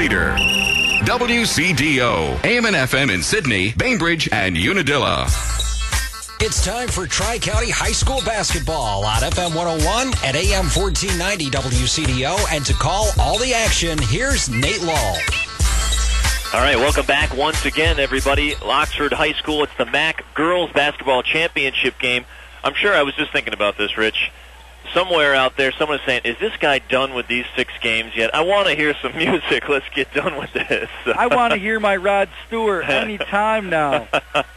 leader. WCDO, AM and FM in Sydney, Bainbridge, and Unadilla. It's time for Tri-County High School basketball on FM 101 and AM 1490 WCDO. And to call all the action, here's Nate Law. All right, welcome back once again, everybody. Oxford High School, it's the MAC Girls Basketball Championship game. I'm sure I was just thinking about this, Rich. Somewhere out there, someone is saying, is this guy done with these 6 games yet? I want to hear some music. Let's get done with this. I want to hear my Rod Stewart any time now.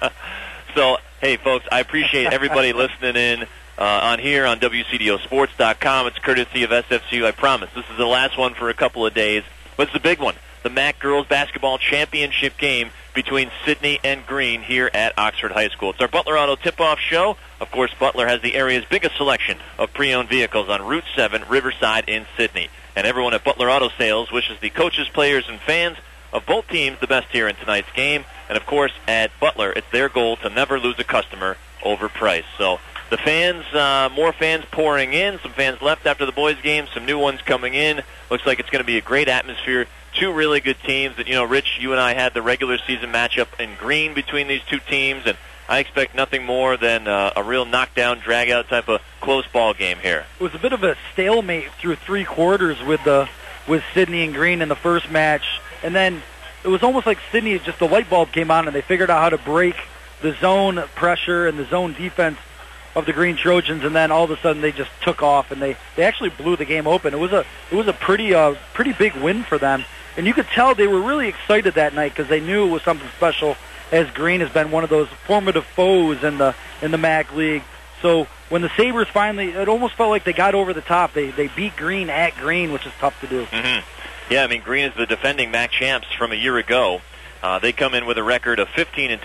So, hey, folks, I appreciate everybody listening in on here on WCDOsports.com. It's courtesy of SFCU. I promise. This is the last one for a couple of days. But it's the big one. The MAC Girls Basketball Championship game between Sydney and Green here at Oxford High School. It's our Butler Auto Tip-Off Show. Of course, Butler has the area's biggest selection of pre-owned vehicles on Route 7, Riverside in Sydney. And everyone at Butler Auto Sales wishes the coaches, players, and fans of both teams the best here in tonight's game. And, of course, at Butler, it's their goal to never lose a customer over price. So the fans, more fans pouring in, some fans left after the boys' game, some new ones coming in. Looks like it's going to be a great atmosphere. 2 really good teams that, Rich, you and I had the regular season matchup in Green between these 2 teams, and I expect nothing more than a real knockdown, drag-out type of close ball game here. It was a bit of a stalemate through 3 quarters with Sydney and Green in the first match, and then it was almost like Sydney, just the light bulb came on, and they figured out how to break the zone pressure and the zone defense of the Green Trojans, and then all of a sudden they just took off, and they actually blew the game open. It was a pretty big win for them. And you could tell they were really excited that night because they knew it was something special, as Green has been one of those formative foes in the MAC League. So when the Sabres finally, it almost felt like they got over the top. They beat Green at Green, which is tough to do. Mm-hmm. Yeah, I mean, Green is the defending MAC champs from a year ago. They come in with a record of 15-2,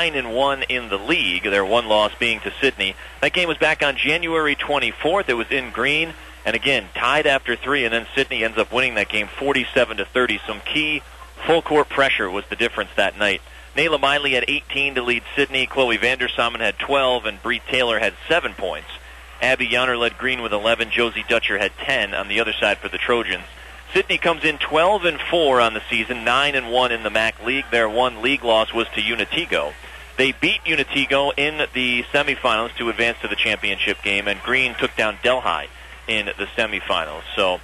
9-1 in the league. Their one loss being to Sydney. That game was back on January 24th. It was in Green. And again, tied after 3, and then Sydney ends up winning that game 47-30. Some key full-court pressure was the difference that night. Nayla Miley had 18 to lead Sydney. Chloe Vandersamen had 12, and Bree Taylor had 7 points. Abby Yonner led Green with 11. Josie Dutcher had 10 on the other side for the Trojans. Sydney comes in 12-4 on the season, 9-1 in the MAC League. Their one league loss was to Unitigo. They beat Unitigo in the semifinals to advance to the championship game, and Green took down Delhi in the semifinals. So,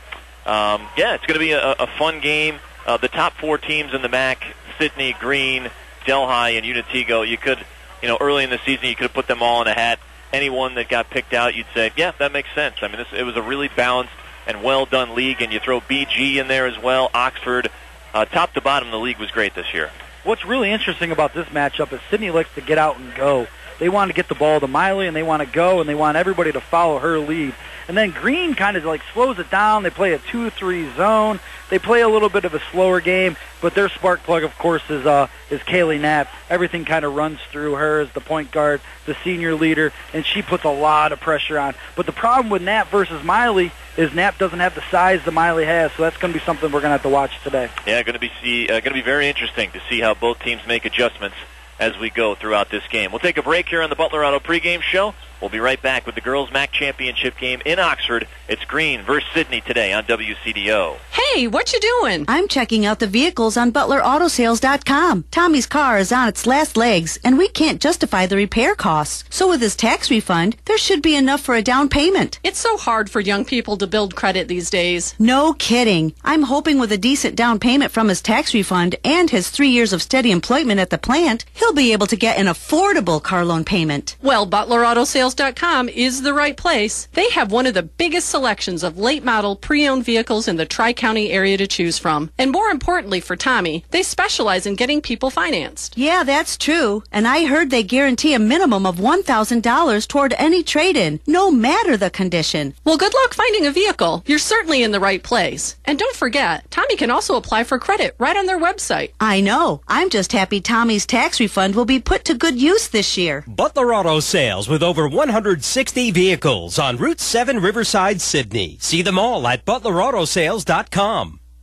it's going to be a fun game. The top 4 teams in the MAC, Sydney, Green, Delhi, and Unitigo, you could, early in the season, you could have put them all in a hat. Anyone that got picked out, you'd say, yeah, that makes sense. I mean, it was a really balanced and well-done league, and you throw BG in there as well, Oxford. Top to bottom, the league was great this year. What's really interesting about this matchup is Sydney likes to get out and go. They want to get the ball to Miley, and they want to go, and they want everybody to follow her lead. And then Green kind of slows it down. They play a 2-3 zone. They play a little bit of a slower game, but their spark plug, of course, is Kaylee Knapp. Everything kind of runs through her as the point guard, the senior leader, and she puts a lot of pressure on. But the problem with Knapp versus Miley is Knapp doesn't have the size that Miley has, so that's going to be something we're going to have to watch today. Yeah, going to be very interesting to see how both teams make adjustments as we go throughout this game. We'll take a break here on the Butler Auto pregame show. We'll be right back with the girls' MAC championship game in Oxford. It's Green versus Sydney today on WCDO. Hey, what you doing? I'm checking out the vehicles on ButlerAutoSales.com. Tommy's car is on its last legs, and we can't justify the repair costs. So with his tax refund, there should be enough for a down payment. It's so hard for young people to build credit these days. No kidding. I'm hoping with a decent down payment from his tax refund and his 3 years of steady employment at the plant, he'll be able to get an affordable car loan payment. Well, ButlerAutoSales.com is the right place. They have one of the biggest selections of late model pre-owned vehicles in the Tri-County area to choose from. And more importantly for Tommy, they specialize in getting people financed. Yeah, that's true. And I heard they guarantee a minimum of $1,000 toward any trade-in, no matter the condition. Well, good luck finding a vehicle. You're certainly in the right place. And don't forget, Tommy can also apply for credit right on their website. I know. I'm just happy Tommy's tax refund will be put to good use this year. Butler Auto Sales with over 160 vehicles on Route 7 Riverside, Sydney. See them all at ButlerAutoSales.com.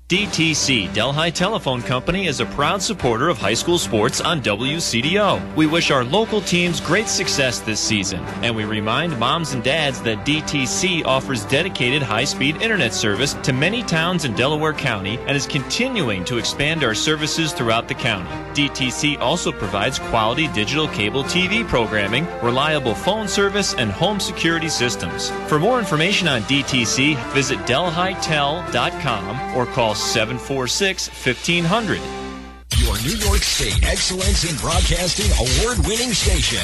DTC, Delhi Telephone Company, is a proud supporter of high school sports on WCDO. We wish our local teams great success this season, and we remind moms and dads that DTC offers dedicated high-speed internet service to many towns in Delaware County and is continuing to expand our services throughout the county. DTC also provides quality digital cable TV programming, reliable phone service, and home security systems. For more information on DTC, visit delhitel.com or call 746-1500. Your New York State Excellence in Broadcasting award-winning station,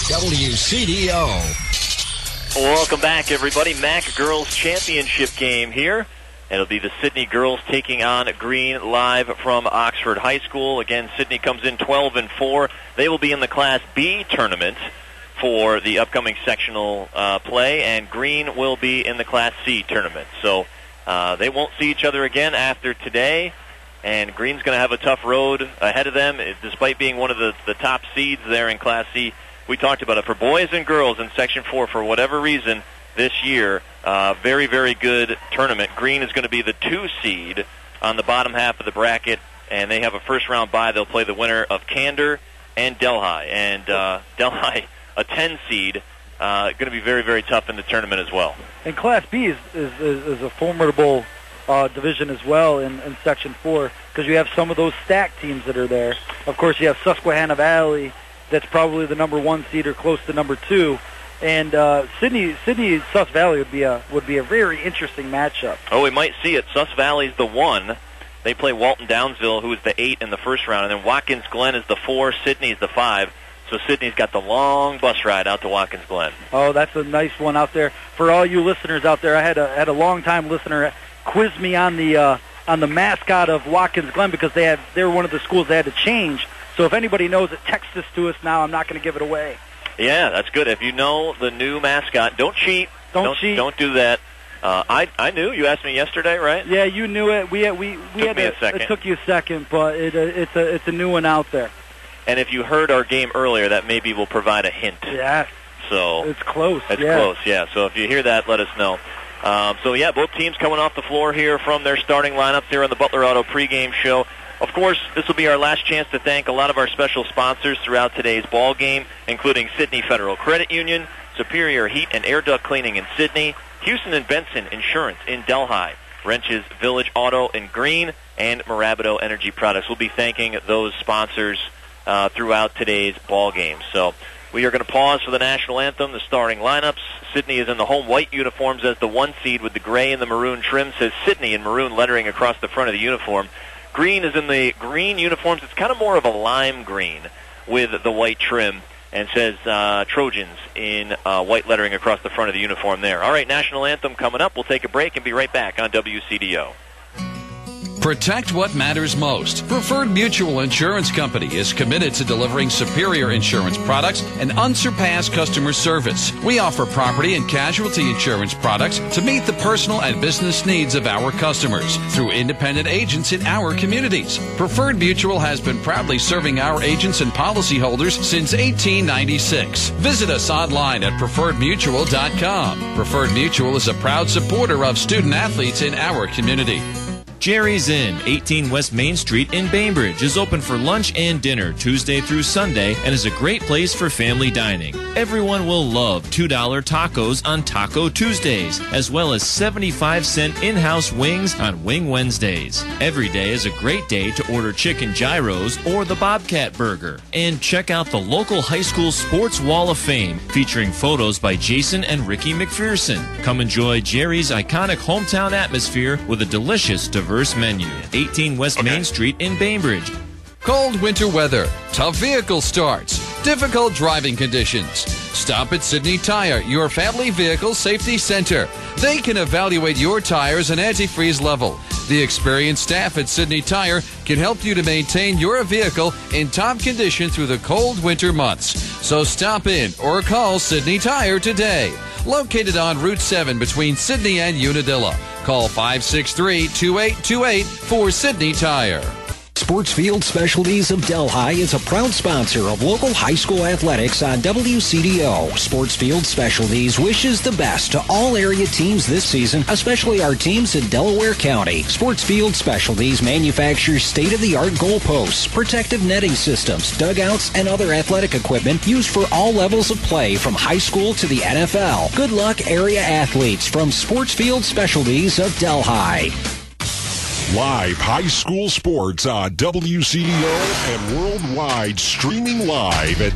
WCDO. Welcome back, everybody. MAC Girls Championship game here. It'll be the Sidney girls taking on Green live from Oxford High School. Again, Sidney comes in 12-4. They will be in the Class B tournament for the upcoming sectional play, and Green will be in the Class C tournament. So they won't see each other again after today, and Green's going to have a tough road ahead of them, despite being one of the top seeds there in Class C. We talked about it. For boys and girls in Section 4, for whatever reason, this year, very, very good tournament. Green is going to be the 2 seed on the bottom half of the bracket, and they have a first-round bye. They'll play the winner of Candor and Delhi. And Delhi, a 10 seed, going to be very, very tough in the tournament as well. And Class B is a formidable division as well in Section 4, because you have some of those stacked teams that are there. Of course, you have Susquehanna Valley, that's probably the number 1 seed or close to number 2. And Sidney Sus Valley would be a very interesting matchup. Oh, we might see it. Sus Valley's the 1. They play Walton Downsville, who is the 8 in the first round, and then Watkins Glen is the 4. Sidney's the 5. So Sidney's got the long bus ride out to Watkins Glen. Oh, that's a nice one out there for all you listeners out there. I had a long-time listener quiz me on the mascot of Watkins Glen, because they were one of the schools they had to change. So if anybody knows it, text this to us now. I'm not going to give it away. Yeah, that's good. If you know the new mascot, don't cheat. Don't cheat. Don't do that. I knew. You asked me yesterday, right? Yeah, you knew it. Took me a second. It took you a second, but it's a new one out there. And if you heard our game earlier, that maybe will provide a hint. Yeah. So it's close. It's close, yeah. So if you hear that, let us know. Both teams coming off the floor here from their starting lineups here on the Butler Auto pregame show. Of course, this will be our last chance to thank a lot of our special sponsors throughout today's ball game, including Sidney Federal Credit Union, Superior Heat and Air Duct Cleaning in Sidney, Houston and Benson Insurance in Delhi, Wrenches Village Auto in Green, and Marabito Energy Products. We'll be thanking those sponsors throughout today's ball game. So we are going to pause for the national anthem, the starting lineups. Sidney is in the home white uniforms as the 1 seed with the gray and the maroon trim. Says Sidney in maroon lettering across the front of the uniform. Green is in the green uniforms. It's kind of more of a lime green with the white trim, and says Trojans in white lettering across the front of the uniform there. All right, national anthem coming up. We'll take a break and be right back on WCDO. Protect what matters most. Preferred Mutual Insurance Company is committed to delivering superior insurance products and unsurpassed customer service. We offer property and casualty insurance products to meet the personal and business needs of our customers through independent agents in our communities. Preferred Mutual has been proudly serving our agents and policyholders since 1896. Visit us online at preferredmutual.com. Preferred Mutual is a proud supporter of student athletes in our community. Jerry's Inn, 18 West Main Street in Bainbridge, is open for lunch and dinner Tuesday through Sunday and is a great place for family dining. Everyone will love $2 tacos on Taco Tuesdays, as well as 75-cent in-house wings on Wing Wednesdays. Every day is a great day to order chicken gyros or the Bobcat Burger. And check out the local high school sports wall of fame, featuring photos by Jason and Ricky McPherson. Come enjoy Jerry's iconic hometown atmosphere with a delicious, diverse menu. 18 West Main Street in Bainbridge. Cold winter weather, tough vehicle starts, difficult driving conditions. Stop at Sidney Tire, your family vehicle safety center. They can evaluate your tires and antifreeze level. The experienced staff at Sidney Tire can help you to maintain your vehicle in top condition through the cold winter months. So stop in or call Sidney Tire today. Located on Route 7 between Sidney and Unadilla. Call 563-2828 for Sidney Tire. Sportsfield Specialties of Delhi is a proud sponsor of local high school athletics on WCDO. Sportsfield Specialties wishes the best to all area teams this season, especially our teams in Delaware County. Sportsfield Specialties manufactures state-of-the-art goalposts, protective netting systems, dugouts, and other athletic equipment used for all levels of play from high school to the NFL. Good luck, area athletes from Sportsfield Specialties of Delhi. Live high school sports on WCDO and worldwide, streaming live at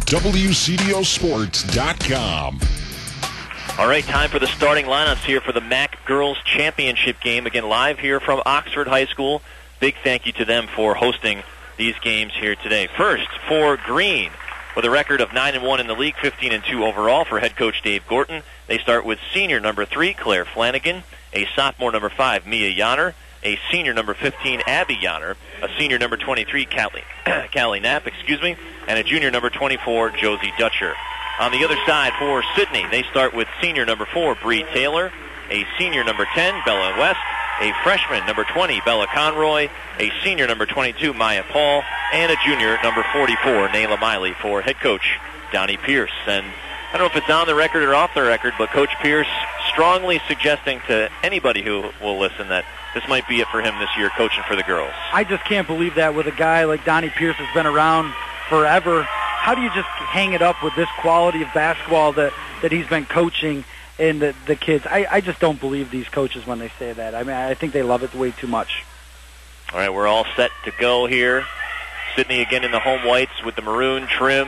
WCDOsports.com. All right, time for the starting lineups here for the MAC Girls Championship game. Again, live here from Oxford High School. Big thank you to them for hosting these games here today. First, for Green, with a record of 9-1 in the league, 15-2 overall for head coach Dave Gorton. They start with senior number 3, Claire Flanagan, a sophomore number 5, Mia Yonner, a senior number 15, Abby Yonner, a senior number 23, Callie Knapp, and a junior number 24, Josie Dutcher. On the other side for Sidney, they start with senior number 4, Bree Taylor, a senior number 10, Bella West, a freshman number 20, Bella Conroy, a senior number 22, Maya Paul, and a junior number 44, Nayla Miley for head coach Donnie Pierce. And I don't know if it's on the record or off the record, but Coach Pierce strongly suggesting to anybody who will listen that this might be it for him this year, coaching for the girls. I just can't believe that with a guy like Donnie Pierce has been around forever. How do you just hang it up with this quality of basketball that he's been coaching and the kids? I just don't believe these coaches when they say that. I mean, I think they love it way too much. All right, we're all set to go here. Sidney again in the home whites with the maroon trim.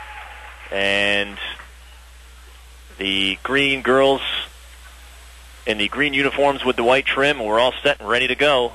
And the green girls in the green uniforms with the white trim. We're all set and ready to go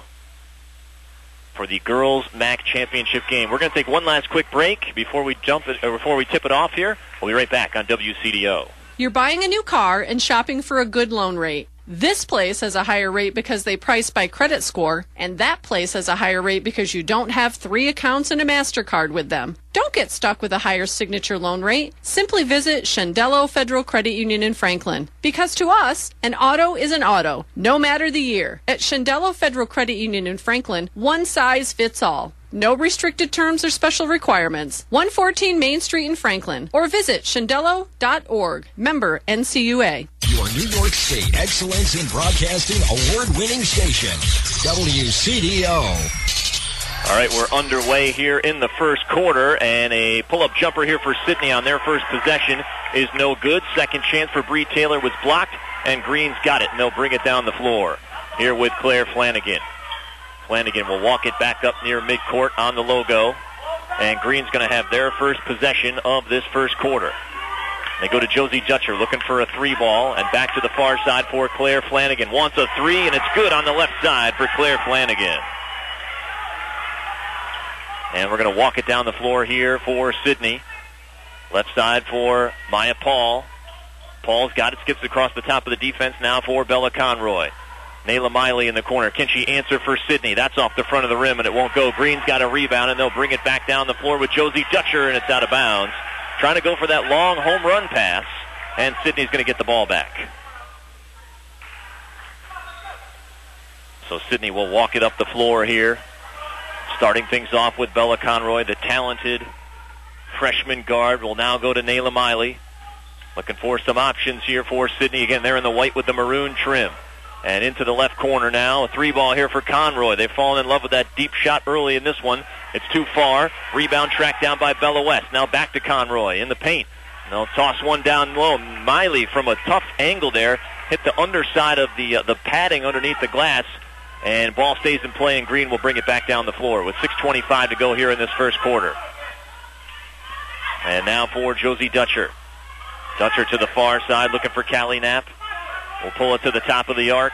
for the girls MAC championship game. We're going to take one last quick break before we tip it off here. We'll be right back on WCDO. You're buying a new car and shopping for a good loan rate. This place has a higher rate because they price by credit score, and that place has a higher rate because you don't have 3 accounts and a MasterCard with them. Don't get stuck with a higher signature loan rate. Simply visit Shandello Federal Credit Union in Franklin. Because to us, an auto is an auto, no matter the year. At Shandello Federal Credit Union in Franklin, one size fits all. No restricted terms or special requirements. 114 Main Street in Franklin. Or visit shandello.org. Member NCUA. Your New York State Excellence in Broadcasting award-winning station, WCDO. All right, we're underway here in the first quarter, and a pull-up jumper here for Sidney on their first possession is no good. Second chance for Bree Taylor was blocked, and Green's got it, and they'll bring it down the floor. Here with Claire Flanagan. Flanagan will walk it back up near midcourt on the logo, and Green's going to have their first possession of this first quarter. They go to Josie Dutcher looking for a 3-ball, and back to the far side for Claire Flanagan. Wants a 3, and it's good on the left side for Claire Flanagan. And we're going to walk it down the floor here for Sidney. Left side for Maya Paul. Paul's got it, skips across the top of the defense now for Bella Conroy. Nayla Miley in the corner. Can she answer for Sidney? That's off the front of the rim, and it won't go. Green's got a rebound, and they'll bring it back down the floor with Josie Dutcher, and it's out of bounds. Trying to go for that long home run pass, and Sidney's going to get the ball back. So Sidney will walk it up the floor here. Starting things off with Bella Conroy, the talented freshman guard, will now go to Nayla Miley. Looking for some options here for Sidney. Again, they're in the white with the maroon trim. And into the left corner now. A 3-ball here for Conroy. They've fallen in love with that deep shot early in this one. It's too far. Rebound tracked down by Bella West. Now back to Conroy in the paint. They'll toss one down low. Miley from a tough angle there hit the underside of the padding underneath the glass. And ball stays in play, and Green will bring it back down the floor with 6:25 to go here in this first quarter. And now for Josie Dutcher. Dutcher to the far side looking for Callie Knapp. We'll pull it to the top of the arc.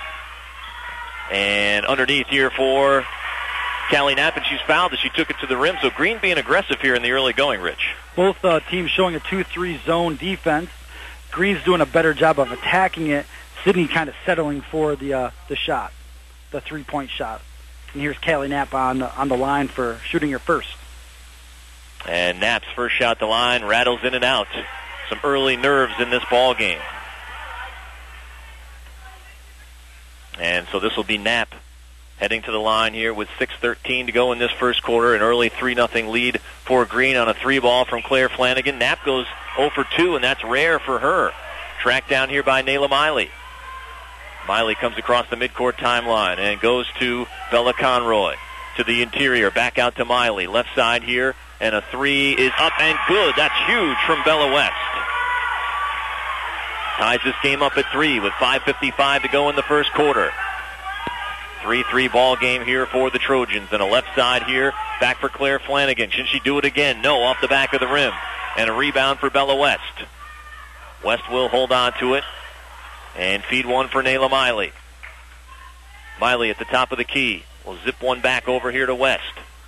And underneath here for Callie Knapp, and she's fouled as she took it to the rim. So Green being aggressive here in the early going, Rich. Both teams showing a 2-3 zone defense. Green's doing a better job of attacking it. Sidney kind of settling for the shot, the 3-point shot. And here's Callie Knapp on the line for shooting her first. And Knapp's first shot at the line rattles in and out. Some early nerves in this ball game. And so this will be Knapp heading to the line here with 6:13 to go in this first quarter. An early 3-0 lead for Green on a 3-ball from Claire Flanagan. Knapp goes 0 for 2, and that's rare for her. Tracked down here by Nayla Miley. Miley comes across the midcourt timeline and goes to Bella Conroy. To the interior, back out to Miley. Left side here, and a 3 is up and good. That's huge from Bella West. Ties this game up at 3 with 5:55 to go in the first quarter. 3-3 ball game here for the Trojans. And a left side here, back for Claire Flanagan. Can she do it again? No, off the back of the rim. And a rebound for Bella West. West will hold on to it and feed one for Nayla Miley. Miley at the top of the key. Will zip one back over here to West.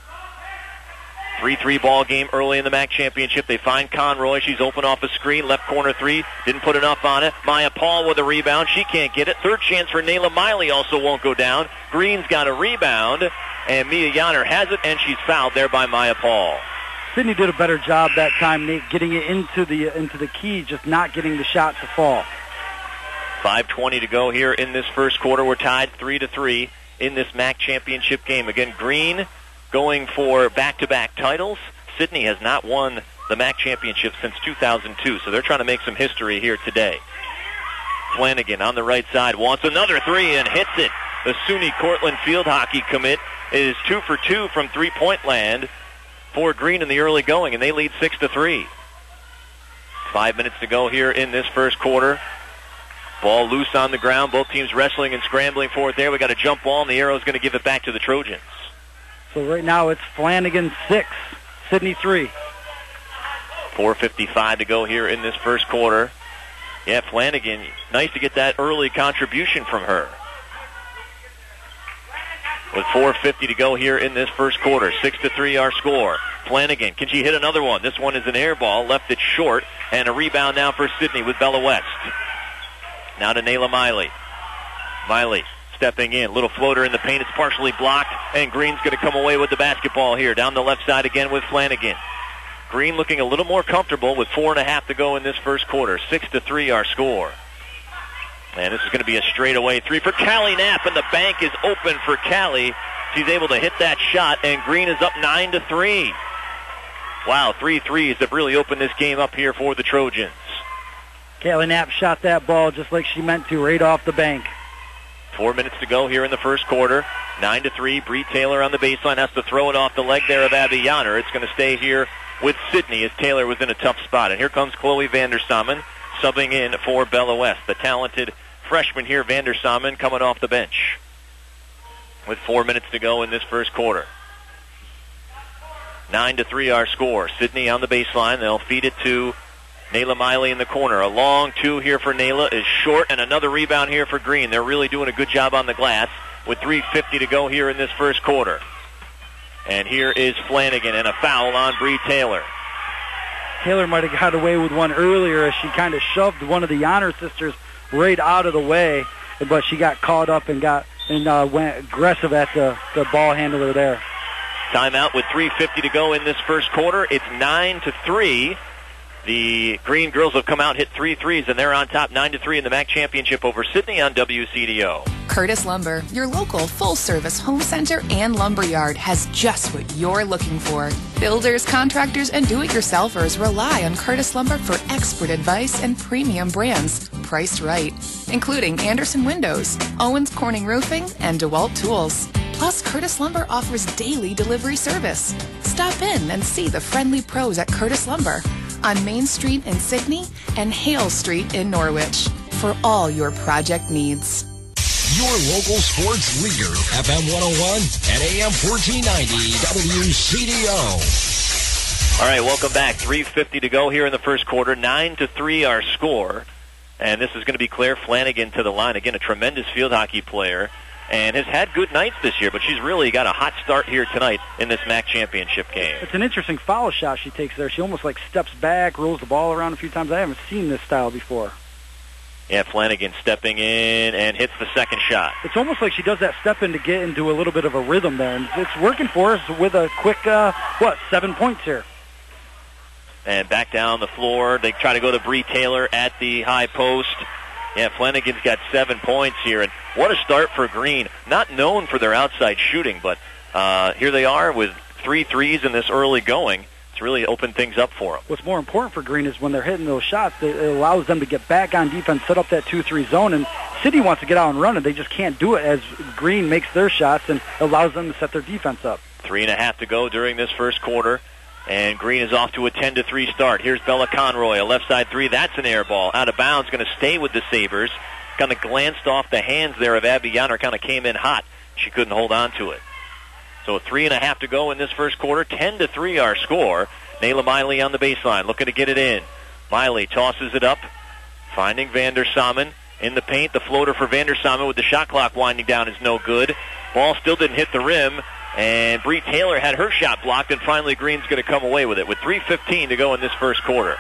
3-3 ball game early in the MAC championship. They find Conroy. She's open off a screen. Left corner 3. Didn't put enough on it. Maya Paul with a rebound. She can't get it. Third chance for Nayla Miley also won't go down. Green's got a rebound. And Mia Yanner has it, and she's fouled there by Maya Paul. Sydney did a better job that time, Nate, getting it into the key, just not getting the shot to fall. 5:20 to go here in this first quarter. We're tied 3-3 in this MAC championship game. Again, Green going for back-to-back titles. Sydney has not won the MAC championship since 2002, so they're trying to make some history here today. Flanagan on the right side wants another 3 and hits it. The SUNY Cortland field hockey commit is 2 for 2 from three-point land for Green in the early going, and they lead 6-3. 5 minutes to go here in this first quarter. Ball loose on the ground. Both teams wrestling and scrambling for it there. We got a jump ball, and the arrow's going to give it back to the Trojans. So right now it's Flanagan 6, Sydney 3. 4:55 to go here in this first quarter. Yeah, Flanagan, nice to get that early contribution from her. With 4:50 to go here in this first quarter. 6-3 our score. Flanagan, can she hit another one? This one is an air ball, left it short, and a rebound now for Sydney with Bella West. Now to Nayla Miley. Miley stepping in. Little floater in the paint. It's partially blocked, and Green's going to come away with the basketball here. Down the left side again with Flanagan. Green looking a little more comfortable with 4.5 to go in this first quarter. 6-3 our score. And this is going to be a straightaway 3 for Callie Knapp, and the bank is open for Callie. She's able to hit that shot, and Green is up 9-3. Wow, 3 threes have really opened this game up here for the Trojans. Callie Knapp shot that ball just like she meant to, right off the bank. 4 minutes to go here in the first quarter. 9-3. Bree Taylor on the baseline has to throw it off the leg there of Abby Yanner. It's going to stay here with Sydney as Taylor was in a tough spot. And here comes Chloe Vandersamen subbing in for Bella West. The talented freshman here, Vandersamen, coming off the bench. With 4 minutes to go in this first quarter. 9-3 our score. Sydney on the baseline. They'll feed it to Nayla Miley in the corner. A long 2 here for Nayla is short, and another rebound here for Green. They're really doing a good job on the glass with 3:50 to go here in this first quarter. And here is Flanagan, and a foul on Bree Taylor. Taylor might have got away with one earlier as she kind of shoved one of the Yanner sisters right out of the way, but she got caught up and went aggressive at the ball handler there. Timeout with 3:50 to go in this first quarter. It's 9-3. The Green girls have come out, hit 3 threes, and they're on top 9-3 in the MAC championship over Sydney on WCDO. Curtis Lumber, your local full-service home center and lumber yard, has just what you're looking for. Builders, contractors, and do-it-yourselfers rely on Curtis Lumber for expert advice and premium brands priced right, including Anderson Windows, Owens Corning Roofing, and DeWalt Tools. Plus, Curtis Lumber offers daily delivery service. Stop in and see the friendly pros at Curtis Lumber on Main Street in Sydney and Hale Street in Norwich for all your project needs. Your local sports leader, FM 101 and AM 1490 WCDO. All right, welcome back. 3:50 to go here in the first quarter. 9-3 our score. And this is going to be Claire Flanagan to the line. Again, a tremendous field hockey player. And has had good nights this year, but she's really got a hot start here tonight in this MAC championship game. It's an interesting foul shot she takes there. She almost like steps back, rolls the ball around a few times. I haven't seen this style before. Yeah, Flanagan stepping in and hits the second shot. It's almost like she does that step in to get into a little bit of a rhythm there. And it's working for us with a quick, 7 points here. And back down the floor. They try to go to Bree Taylor at the high post. Yeah, Flanagan's got 7 points here. And What a start for Green. Not known for their outside shooting, but here they are with 3 threes in this early going. It's really opened things up for them. What's more important for Green is when they're hitting those shots, it allows them to get back on defense, set up that 2-3 zone, and City wants to get out and run, and they just can't do it as Green makes their shots and allows them to set their defense up. 3.5 to go during this first quarter, and Green is off to a 10-3 start. Here's Bella Conroy, a left side three. That's an air ball. Out of bounds, going to stay with the Sabres. Kind of glanced off the hands there of Abby Yonner, kind of came in hot. She couldn't hold on to it. So 3.5 to go in this first quarter. 10-3 our score. Nayla Miley on the baseline, looking to get it in. Miley tosses it up, finding Vander Samen in the paint. The floater for Vander Samen with the shot clock winding down is no good. Ball still didn't hit the rim, and Bree Taylor had her shot blocked, and finally Green's going to come away with it with 3:15 to go in this first quarter.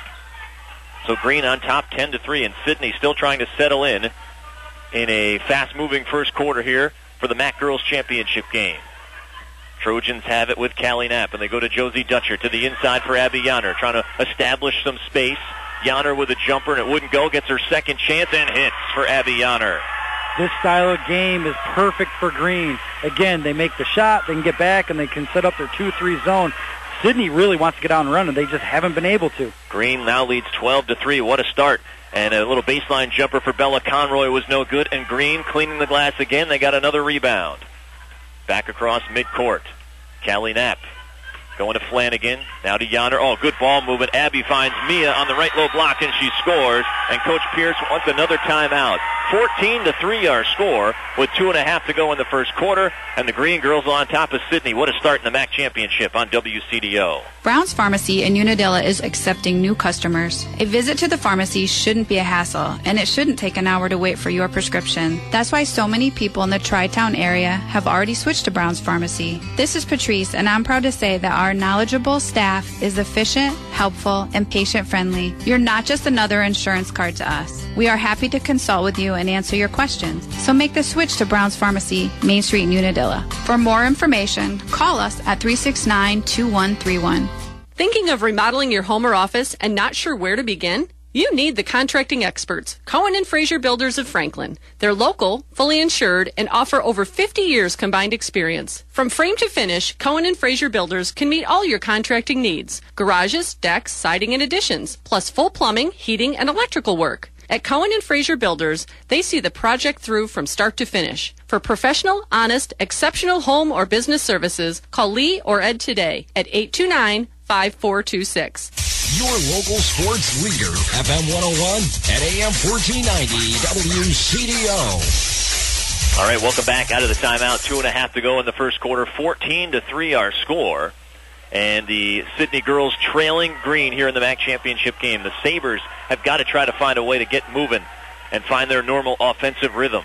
So Green on top 10-3, and Sydney still trying to settle in a fast-moving first quarter here for the MAC Girls Championship game. Trojans have it with Callie Knapp, and they go to Josie Dutcher to the inside for Abby Yonner, trying to establish some space. Yonner with a jumper, and it wouldn't go. Gets her second chance and hits for Abby Yonner. This style of game is perfect for Green. Again, they make the shot, they can get back, and they can set up their 2-3 zone. Sydney really wants to get out and run, and they just haven't been able to. Green now leads 12-3. What a start. And a little baseline jumper for Bella Conroy was no good, and Green cleaning the glass again. They got another rebound. Back across midcourt. Callie Knapp going to Flanagan. Now to Yonner. Oh, good ball movement. Abby finds Mia on the right low block, and she scores. And Coach Pierce wants another timeout. 14-3 our score with 2.5 to go in the first quarter. And the Green Girls on top of Sydney. What a start in the MAC Championship on WCDO. Brown's Pharmacy in Unadilla is accepting new customers. A visit to the pharmacy shouldn't be a hassle, and it shouldn't take an hour to wait for your prescription. That's why so many people in the Tri-Town area have already switched to Brown's Pharmacy. This is Patrice, and I'm proud to say that our knowledgeable staff is efficient, helpful, and patient-friendly. You're not just another insurance card to us. We are happy to consult with you and answer your questions. So make the switch to Brown's Pharmacy, Main Street in Unadilla. For more information, call us at 369-2131. Thinking of remodeling your home or office and not sure where to begin? You need the contracting experts, Cohen and Fraser Builders of Franklin. They're local, fully insured, and offer over 50 years combined experience. From frame to finish, Cohen and Fraser Builders can meet all your contracting needs. Garages, decks, siding, and additions, plus full plumbing, heating, and electrical work. At Cohen and Fraser Builders, they see the project through from start to finish. For professional, honest, exceptional home or business services, call Lee or Ed today at 829-5426. Your local sports leader, FM 101 and AM 1490 WCDO. All right, welcome back out of the timeout. 2.5 to go in the first quarter. 14-3 our score. And the Sydney girls trailing Green here in the MAC Championship game. The Sabres have got to try to find a way to get moving and find their normal offensive rhythm.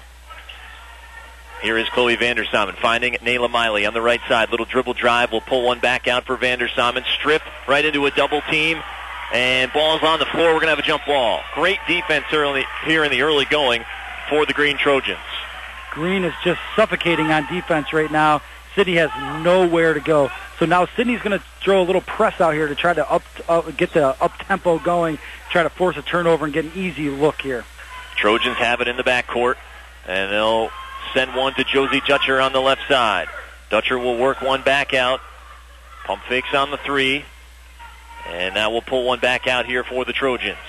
Here is Chloe Vander Samen finding Nayla Miley on the right side. Little dribble drive. Will pull one back out for Vander Samen. Strip right into a double team. And ball's on the floor. We're going to have a jump ball. Great defense early, here in the early going for the Green Trojans. Green is just suffocating on defense right now. Sydney has nowhere to go. So now Sydney's going to throw a little press out here to try to get the up-tempo going, try to force a turnover and get an easy look here. Trojans have it in the backcourt, and they'll send one to Josie Dutcher on the left side. Dutcher will work one back out. Pump fakes on the three. And now we'll pull one back out here for the Trojans.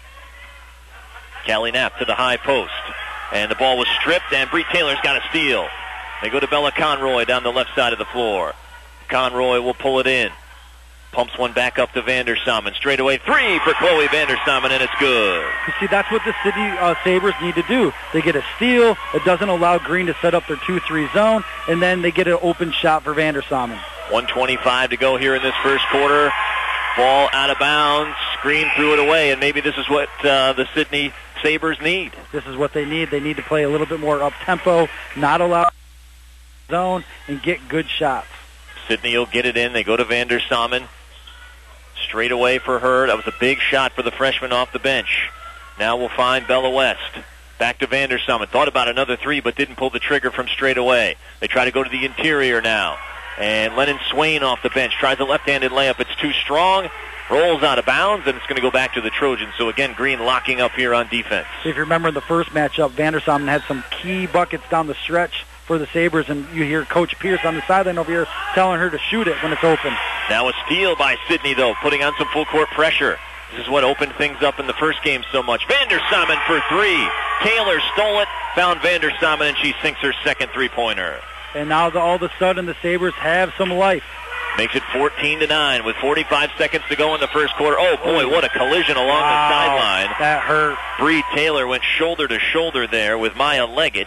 Callie Knapp to the high post. And the ball was stripped, and Bree Taylor's got a steal. They go to Bella Conroy down the left side of the floor. Conroy will pull it in. Pumps one back up to Vander Samen. Straight away three for Chloe Vander Samen, and it's good. You see, that's what the Sydney Sabres need to do. They get a steal. It doesn't allow Green to set up their 2-3 zone, and then they get an open shot for Vander Samen. 1:25 to go here in this first quarter. Ball out of bounds. Green threw it away, and maybe this is what the Sydney Sabres need. This is what they need. They need to play a little bit more up-tempo, not allow zone, and get good shots. Sydney will get it in. They go to Vander Samen. Straight away for her. That was a big shot for the freshman off the bench. Now we'll find Bella West. Back to Vander Samen. Thought about another three, but didn't pull the trigger from straight away. They try to go to the interior now. And Lennon Swain off the bench tries a left-handed layup. It's too strong, rolls out of bounds, and it's going to go back to the Trojans. So again, Green locking up here on defense. If you remember in the first matchup, Vandersamen had some key buckets down the stretch for the Sabres, and you hear Coach Pierce on the sideline over here telling her to shoot it when it's open. Now a steal by Sidney, though, putting on some full court pressure. This is what opened things up in the first game so much. Vandersamen for three. Taylor stole it, found Vandersamen, and she sinks her second three-pointer. And now all of a sudden the Sabres have some life. Makes it 14-9 with 45 seconds to go in the first quarter. Oh, boy, what a collision along the sideline. That hurt. Bree Taylor went shoulder to shoulder there with Maya Leggett.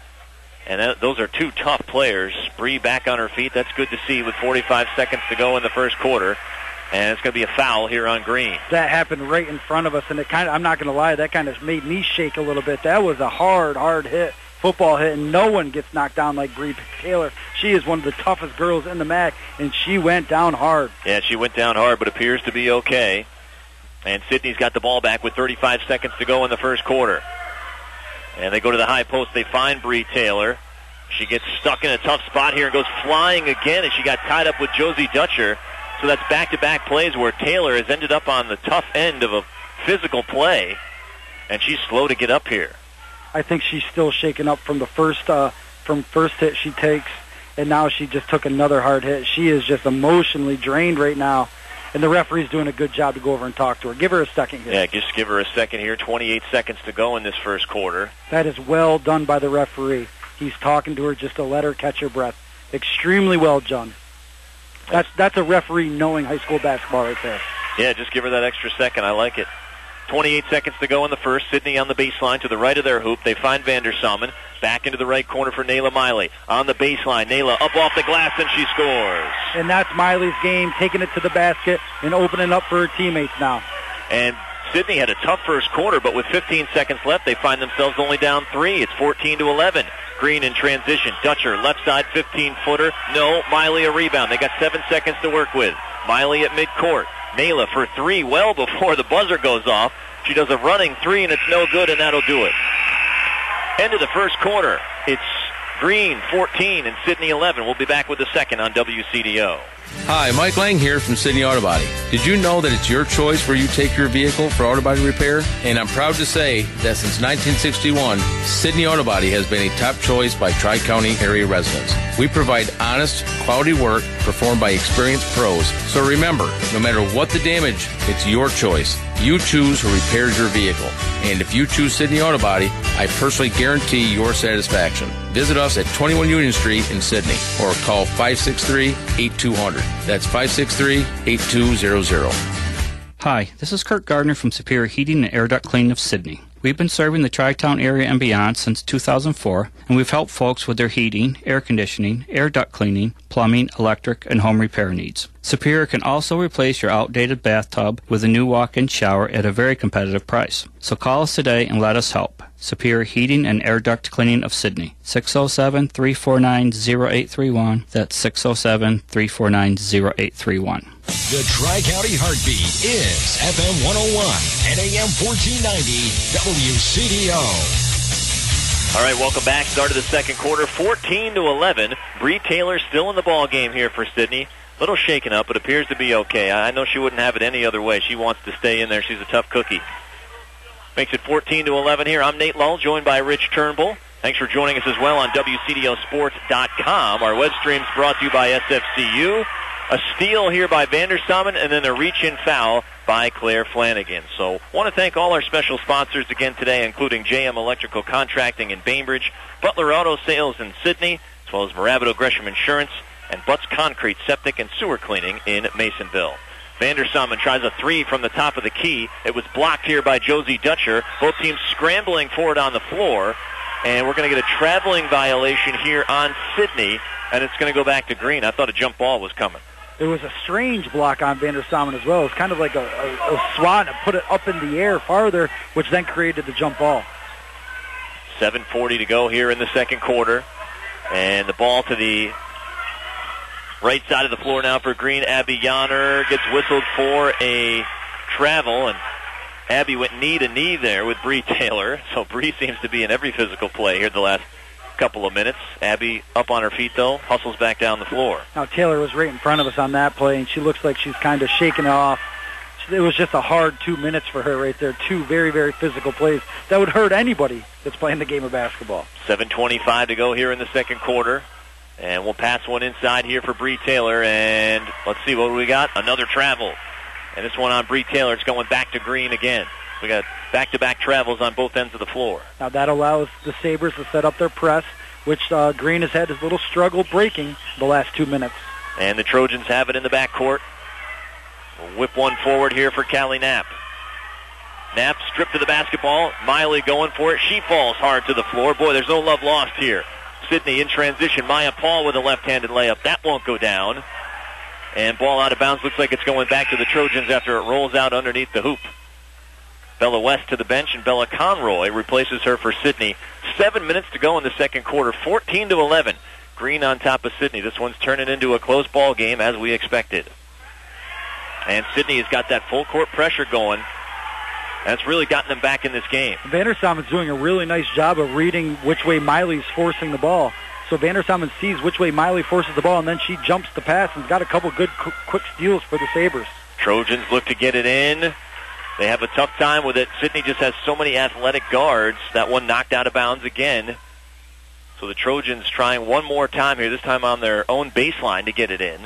And those are two tough players. Bree back on her feet. That's good to see with 45 seconds to go in the first quarter. And it's going to be a foul here on Green. That happened right in front of us, and I'm not going to lie, that kind of made me shake a little bit. That was a hard hit, football hit, and no one gets knocked down like Bree Taylor. She is one of the toughest girls in the MAC, and she went down hard. Yeah, she went down hard, but appears to be okay. And Sidney's got the ball back with 35 seconds to go in the first quarter. And they go to the high post. They find Bree Taylor. She gets stuck in a tough spot here and goes flying again, and she got tied up with Josie Dutcher. So that's back-to-back plays where Taylor has ended up on the tough end of a physical play, and she's slow to get up here. I think she's still shaken up from the first hit she takes, and now she just took another hard hit. She is just emotionally drained right now. And the referee's doing a good job to go over and talk to her. Give her a second here. Yeah, just give her a second here. 28 seconds to go in this first quarter. That is well done by the referee. He's talking to her just to let her catch her breath. Extremely well done. That's a referee knowing high school basketball right there. Yeah, just give her that extra second. I like it. 28 seconds to go in the first. Sidney on the baseline to the right of their hoop. They find Vandersamen. Back into the right corner for Nayla Miley. On the baseline, Nayla up off the glass, and she scores. And that's Miley's game, taking it to the basket and opening up for her teammates now. And Sidney had a tough first quarter, but with 15 seconds left, they find themselves only down 3. It's 14-11. Green in transition. Dutcher, left side 15-footer. No, Miley a rebound. They got 7 seconds to work with. Miley at midcourt. Nayla for 3 well before the buzzer goes off. She does a running 3, and it's no good, and that'll do it. End of the first quarter. It's Green 14 and Sidney 11. We'll be back with the second on WCDO. Hi, Mike Lang here from Sidney Auto Body. Did you know that it's your choice where you take your vehicle for auto body repair? And I'm proud to say that since 1961, Sidney Auto Body has been a top choice by Tri-County area residents. We provide honest, quality work performed by experienced pros. So remember, no matter what the damage, it's your choice. You choose who repairs your vehicle. And if you choose Sidney Auto Body, I personally guarantee your satisfaction. Visit us at 21 Union Street in Sidney or call 563-8200. That's 563-8200. Hi, this is Kurt Gardner from Superior Heating and Air Duct Cleaning of Sidney. We've been serving the Tri-Town area and beyond since 2004, and we've helped folks with their heating, air conditioning, air duct cleaning, plumbing, electric, and home repair needs. Superior can also replace your outdated bathtub with a new walk-in shower at a very competitive price. So call us today and let us help. Superior Heating and Air Duct Cleaning of Sidney. 607-349-0831. That's 607-349-0831. The Tri-County Heartbeat is FM 101 and AM 1490 WCDO. All right, welcome back. Start of the second quarter, 14-11. Bree Taylor still in the ball game here for Sidney. Little shaken up, but appears to be okay. I know she wouldn't have it any other way. She wants to stay in there. She's a tough cookie. Makes it 14-11 here. I'm Nate Lull, joined by Rich Turnbull. Thanks for joining us as well on WCDOsports.com. Our web stream's brought to you by SFCU. A steal here by Vandersamen, and then a reach-in foul by Claire Flanagan. So want to thank all our special sponsors again today, including JM Electrical Contracting in Bainbridge, Butler Auto Sales in Sidney, as well as Moravito Gresham Insurance, and Butts Concrete Septic and Sewer Cleaning in Masonville. Vandersamen tries a 3 from the top of the key. It was blocked here by Josie Dutcher. Both teams scrambling for it on the floor. And we're going to get a traveling violation here on Sidney, and it's going to go back to Green. I thought a jump ball was coming. There was a strange block on Vandersamen as well. It was kind of like a swat and put it up in the air farther, which then created the jump ball. 7:40 to go here in the second quarter. And the ball to the right side of the floor now for Green. Abby Yonner gets whistled for a travel, and Abby went knee to knee there with Bree Taylor. So Bree seems to be in every physical play here the last couple of minutes. Abby up on her feet, though, hustles back down the floor. Now Taylor was right in front of us on that play, and she looks like she's kind of shaking it off. it was just a hard 2 minutes for her right there. Two very, very physical plays that would hurt anybody that's playing the game of basketball. 7:25 to go here in the second quarter. And we'll pass one inside here for Bree Taylor. And let's see, what do we got? Another travel. And this one on Bree Taylor. It's going back to Green again. We got back-to-back travels on both ends of the floor. Now that allows the Sabres to set up their press, which Green has had his little struggle breaking the last 2 minutes. And the Trojans have it in the backcourt. We'll whip one forward here for Callie Knapp. Knapp stripped to the basketball. Miley going for it. She falls hard to the floor. Boy, there's no love lost here. Sidney in transition. Maya Paul with a left-handed layup. That won't go down. And ball out of bounds. Looks like it's going back to the Trojans after it rolls out underneath the hoop. Bella West to the bench, and Bella Conroy replaces her for Sidney. 7 minutes to go in the second quarter. 14-11. Green on top of Sidney. This one's turning into a close ball game as we expected. And Sidney has got that full court pressure going. That's really gotten them back in this game. Vandersaamen is doing a really nice job of reading which way Miley's forcing the ball. So Vandersaamen sees which way Miley forces the ball, and then she jumps the pass and got a couple good quick steals for the Sabres. Trojans look to get it in. They have a tough time with it. Sidney just has so many athletic guards. That one knocked out of bounds again. So the Trojans trying one more time here, this time on their own baseline to get it in.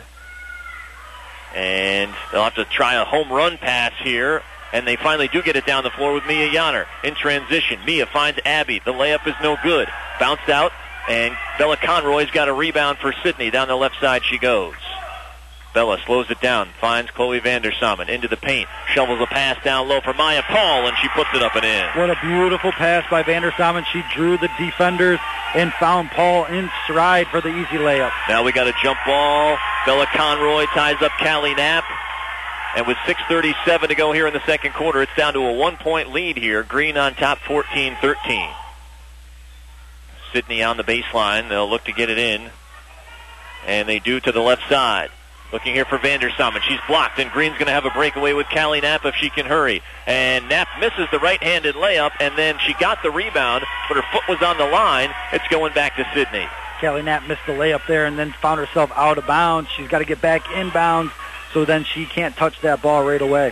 And they'll have to try a home run pass here. And they finally do get it down the floor with Mia Yanner in transition. Mia finds Abby. The layup is no good. Bounced out, and Bella Conroy's got a rebound for Sidney. Down the left side she goes. Bella slows it down, finds Chloe Vandersaamen into the paint, shovels a pass down low for Maya Paul, and she puts it up and in. What a beautiful pass by Vandersaamen. She drew the defenders and found Paul in stride for the easy layup. Now we got a jump ball. Bella Conroy ties up Callie Knapp. And with 6:37 to go here in the second quarter, it's down to a 1-point lead here. Green on top, 14-13. Sidney on the baseline. They'll look to get it in. And they do to the left side. Looking here for Vandersaamen. She's blocked, and Green's going to have a breakaway with Callie Knapp if she can hurry. And Knapp misses the right-handed layup, and then she got the rebound, but her foot was on the line. It's going back to Sidney. Callie Knapp missed the layup there and then found herself out of bounds. She's got to get back inbounds, so then she can't touch that ball right away.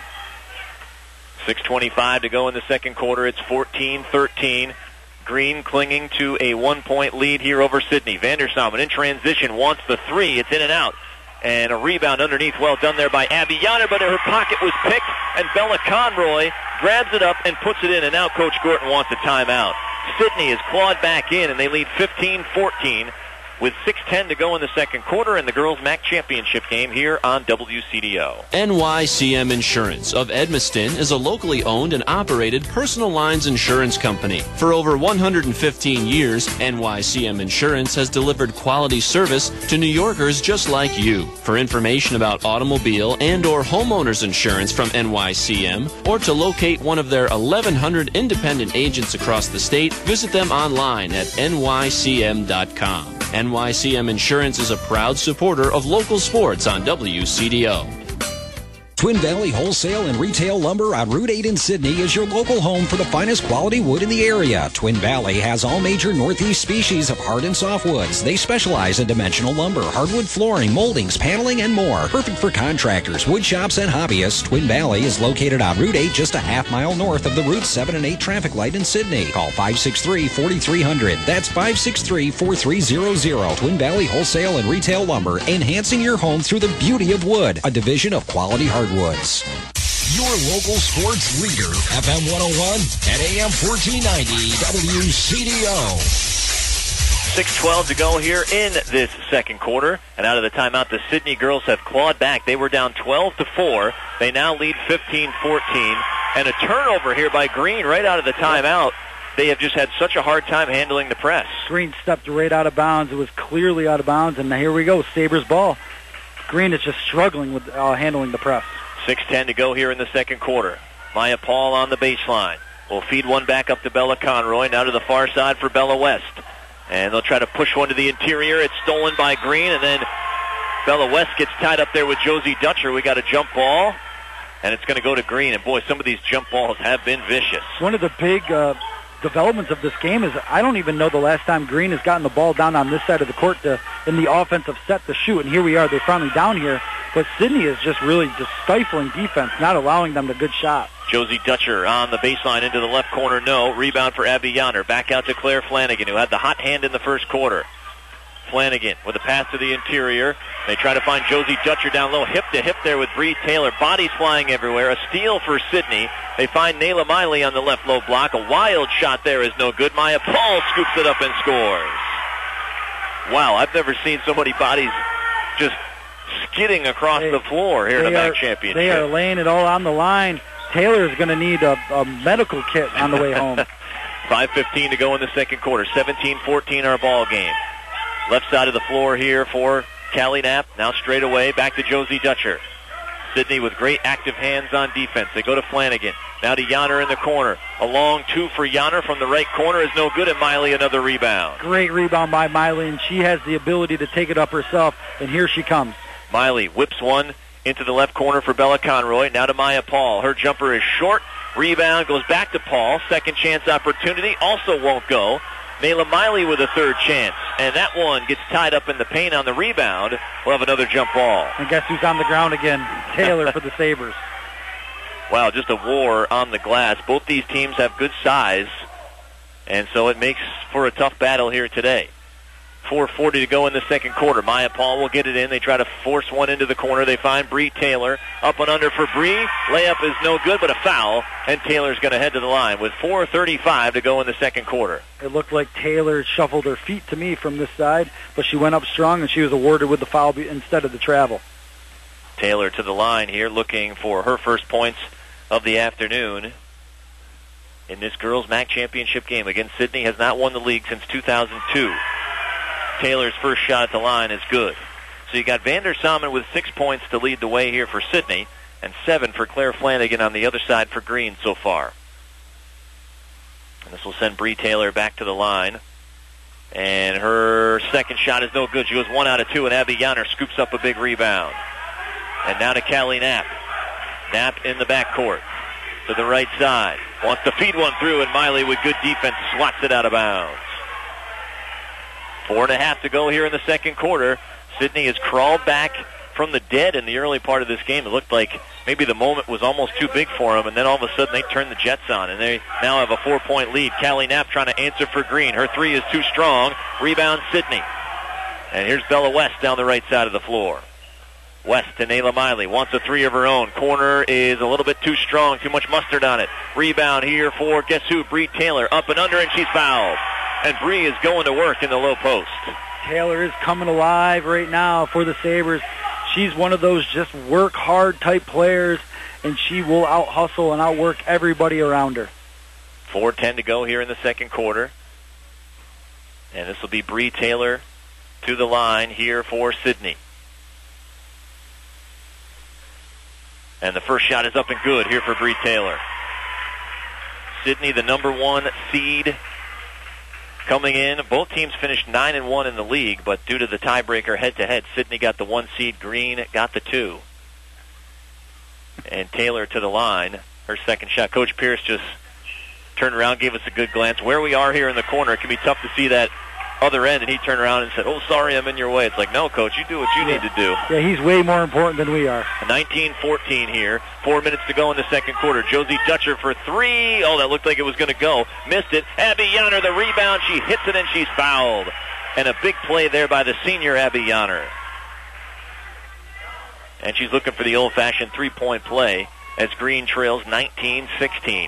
6:25 to go in the second quarter. It's 14-13. Green clinging to a 1-point lead here over Sidney. Vandersaamen in transition wants the three. It's in and out. And a rebound underneath. Well done there by Abby Yanner, but her pocket was picked, and Bella Conroy grabs it up and puts it in, and now Coach Gorton wants a timeout. Sidney is clawed back in, and they lead 15-14 with 6:10 to go in the second quarter in the girls' MAC championship game here on WCDO. NYCM Insurance of Edmiston is a locally owned and operated personal lines insurance company. For over 115 years, NYCM Insurance has delivered quality service to New Yorkers just like you. For information about automobile and or homeowners insurance from NYCM, or to locate one of their 1,100 independent agents across the state, visit them online at nycm.com. NYCM Insurance is a proud supporter of local sports on WCDO. Twin Valley Wholesale and Retail Lumber on Route 8 in Sydney is your local home for the finest quality wood in the area. Twin Valley has all major Northeast species of hard and soft woods. They specialize in dimensional lumber, hardwood flooring, moldings, paneling, and more. Perfect for contractors, wood shops, and hobbyists. Twin Valley is located on Route 8, just a half-mile north of the Route 7 and 8 traffic light in Sydney. Call 563-4300. That's 563-4300. Twin Valley Wholesale and Retail Lumber, enhancing your home through the beauty of wood. A division of Quality Hardwoods. Your local sports leader, FM 101 and AM 1490 WCDO. 6:12 to go here in this second quarter. And out of the timeout, the Sydney girls have clawed back. They were down 12-4. They now lead 15-14. And a turnover here by Green right out of the timeout. They have just had such a hard time handling the press. Green stepped right out of bounds. It was clearly out of bounds. And here we go, Sabres ball. Green is just struggling with handling the press. 6:10 to go here in the second quarter. Maya Paul on the baseline. Will feed one back up to Bella Conroy. Now to the far side for Bella West. And they'll try to push one to the interior. It's stolen by Green. And then Bella West gets tied up there with Josie Dutcher. We got a jump ball. And it's going to go to Green. And boy, some of these jump balls have been vicious. One of the big developments of this game is I don't even know the last time Green has gotten the ball down on this side of the court in the offensive set to shoot. And here we are. They're finally down here. But Sidney is just really just stifling defense, not allowing them a good shot. Josie Dutcher on the baseline into the left corner, no. Rebound for Abby Yonner. Back out to Claire Flanagan, who had the hot hand in the first quarter. Flanagan with a pass to the interior. They try to find Josie Dutcher down low, hip to hip there with Bree Taylor. Bodies flying everywhere. A steal for Sidney. They find Nayla Miley on the left low block. A wild shot there is no good. Maya Paul scoops it up and scores. Wow, I've never seen so many bodies just skidding across the floor here in the MAC championship. They are laying it all on the line. Taylor's going to need a medical kit on the way home. 5:15 to go in the second quarter. 17-14 our ball game. Left side of the floor here for Callie Knapp. Now straight away back to Josie Dutcher. Sidney with great active hands on defense. They go to Flanagan. Now to Yonner in the corner. A long two for Yonner from the right corner is no good, and Miley another rebound. Great rebound by Miley, and she has the ability to take it up herself, and here she comes. Miley whips one into the left corner for Bella Conroy. Now to Maya Paul. Her jumper is short. Rebound goes back to Paul. Second chance opportunity also won't go. Nayla Miley with a third chance, and that one gets tied up in the paint on the rebound. We'll have another jump ball. And guess who's on the ground again? Taylor for the Sabres. Wow, just a war on the glass. Both these teams have good size, and so it makes for a tough battle here today. 4:40 to go in the second quarter. Maya Paul will get it in. They try to force one into the corner. They find Bree Taylor. Up and under for Bree. Layup is no good, but a foul, and Taylor's going to head to the line with 4:35 to go in the second quarter. It looked like Taylor shuffled her feet to me from this side, but she went up strong, and she was awarded with the foul instead of the travel. Taylor to the line here, looking for her first points of the afternoon in this girls' MAC championship game. Again, Sidney has not won the league since 2002. Taylor's first shot at the line is good. So you got Vander Salmon with 6 points to lead the way here for Sidney, and 7 for Claire Flanagan on the other side for Green so far. And this will send Bree Taylor back to the line. And her second shot is no good. She goes 1 out of 2, and Abby Yonner scoops up a big rebound. And now to Callie Knapp. Knapp in the backcourt to the right side. Wants to feed one through, and Miley with good defense swats it out of bounds. 4.5 to go here in the second quarter. Sidney has crawled back from the dead in the early part of this game. It looked like maybe the moment was almost too big for them, and then all of a sudden they turned the Jets on, and they now have a 4-point lead. Callie Knapp trying to answer for Green. Her three is too strong. Rebound Sidney. And here's Bella West down the right side of the floor. West to Nayla Miley. Wants a three of her own. Corner is a little bit too strong. Too much mustard on it. Rebound here for, guess who? Bree Taylor. Up and under, and she's fouled. And Bree is going to work in the low post. Taylor is coming alive right now for the Sabres. She's one of those just work hard type players, and she will out-hustle and outwork everybody around her. 4:10 to go here in the second quarter. And this will be Bree Taylor to the line here for Sidney. And the first shot is up and good here for Bree Taylor. Sidney, the number 1 seed, coming in. Both teams finished 9-1 in the league, but due to the tiebreaker head-to-head, Sidney got the 1 seed, Green got the 2. And Taylor to the line, her second shot. Coach Pierce just turned around, gave us a good glance. Where we are here in the corner, it can be tough to see that other end, and he turned around and said, "Oh, sorry, I'm in your way." It's like, no, Coach, you do what you need to do. Yeah, he's way more important than we are. 19-14 here. 4 minutes to go in the second quarter. Josie Dutcher for 3. Oh, that looked like it was going to go. Missed it. Abby Yonner, the rebound. She hits it, and she's fouled. And a big play there by the senior Abby Yonner. And she's looking for the old-fashioned three-point play as Green trails 19-16.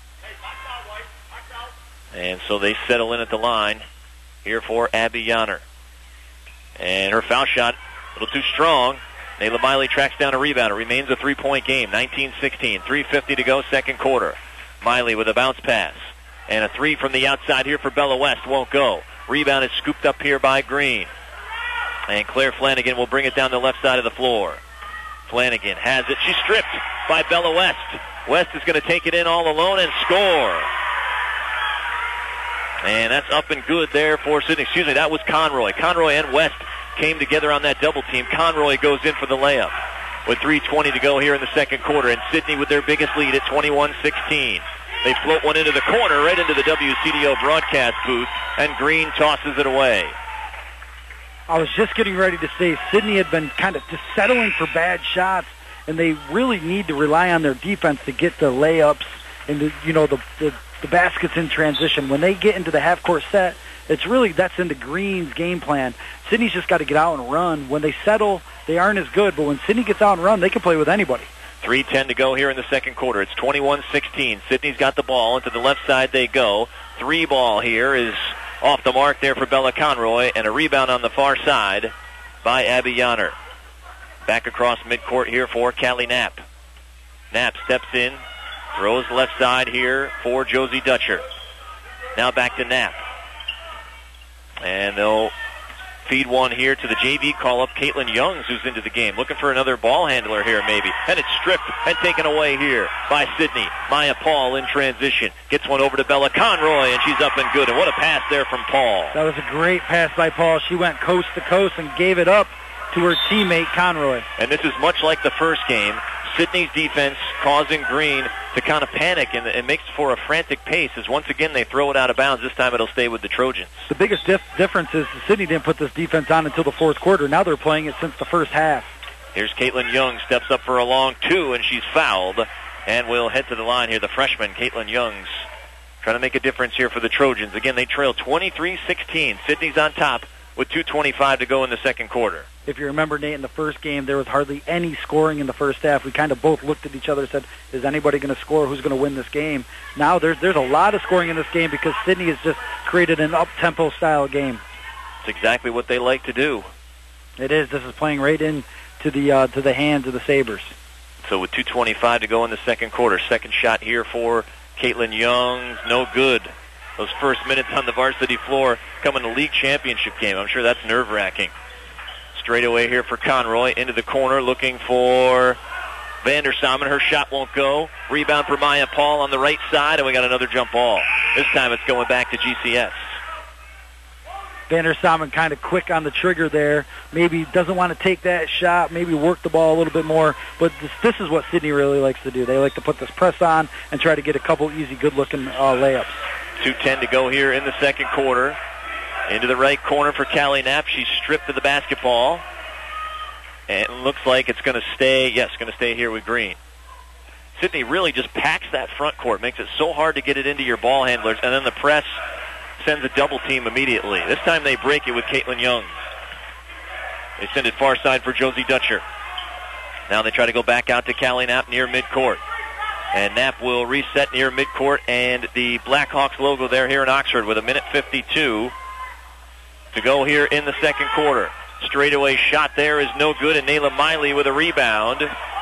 And so they settle in at the line here for Abby Yonner. And her foul shot, a little too strong. Nayla Miley tracks down a rebound. It remains a three-point game, 19-16. 3:50 to go, second quarter. Miley with a bounce pass. And a three from the outside here for Bella West won't go. Rebound is scooped up here by Green. And Claire Flanagan will bring it down the left side of the floor. Flanagan has it. She's stripped by Bella West. West is going to take it in all alone and score. And that's up and good there for Sidney. Excuse me, that was Conroy. Conroy and West came together on that double team. Conroy goes in for the layup with 3:20 to go here in the second quarter. And Sidney with their biggest lead at 21-16. They float one into the corner, right into the WCDO broadcast booth, and Green tosses it away. I was just getting ready to say Sidney had been kind of just settling for bad shots, and they really need to rely on their defense to get the layups and the baskets in transition. When they get into the half-court set, that's into Green's game plan. Sidney's just got to get out and run. When they settle, they aren't as good, but when Sidney gets out and run, they can play with anybody. 3:10 to go here in the second quarter. It's 21-16. Sidney's got the ball. Into the left side they go. 3 ball here is off the mark there for Bella Conroy, and a rebound on the far side by Abby Yonner. Back across midcourt here for Callie Knapp. Knapp steps in, throws left side here for Josie Dutcher. Now back to Knapp. And they'll feed one here to the JV call-up, Caitlin Youngs, who's into the game. Looking for another ball handler here, maybe. And it's stripped and taken away here by Sidney. Maya Paul in transition. Gets one over to Bella Conroy, and she's up and good. And what a pass there from Paul. That was a great pass by Paul. She went coast to coast and gave it up to her teammate, Conroy. And this is much like the first game. Sidney's defense causing Green to kind of panic, and it makes for a frantic pace as once again they throw it out of bounds. This time it'll stay with the Trojans. The biggest difference is Sidney didn't put this defense on until the fourth quarter. Now they're playing it since the first half. Here's Caitlin Young, steps up for a long 2, and she's fouled. And we'll head to the line here. The freshman, Caitlin Youngs, trying to make a difference here for the Trojans. Again, they trail 23-16. Sidney's on top with 2:25 to go in the second quarter. If you remember, Nate, in the first game, there was hardly any scoring in the first half. We kind of both looked at each other and said, is anybody going to score? Who's going to win this game? Now there's a lot of scoring in this game because Sidney has just created an up-tempo style game. It's exactly what they like to do. It is. This is playing right into the hands of the Sabres. So with 2:25 to go in the second quarter, second shot here for Caitlin Young, no good. Those first minutes on the varsity floor come in the league championship game. I'm sure that's nerve-wracking. Straight away here for Conroy, into the corner, looking for Vandersamen. Her shot won't go. Rebound for Maya Paul on the right side, and we got another jump ball. This time it's going back to GCS. Vandersamen kind of quick on the trigger there. Maybe doesn't want to take that shot, maybe work the ball a little bit more. But this is what Sidney really likes to do. They like to put this press on and try to get a couple easy, good-looking layups. 2:10 to go here in the second quarter. Into the right corner for Callie Knapp. She's stripped of the basketball. And it looks like it's going to stay, going to stay here with Green. Sidney really just packs that front court, makes it so hard to get it into your ball handlers, and then the press sends a double team immediately. This time they break it with Caitlin Young. They send it far side for Josie Dutcher. Now they try to go back out to Callie Knapp near midcourt. And Knapp will reset near midcourt, and the Blackhawks logo there here in Oxford with 1:52 to go here in the second quarter. Straightaway shot there is no good, and Nayla Miley with a rebound.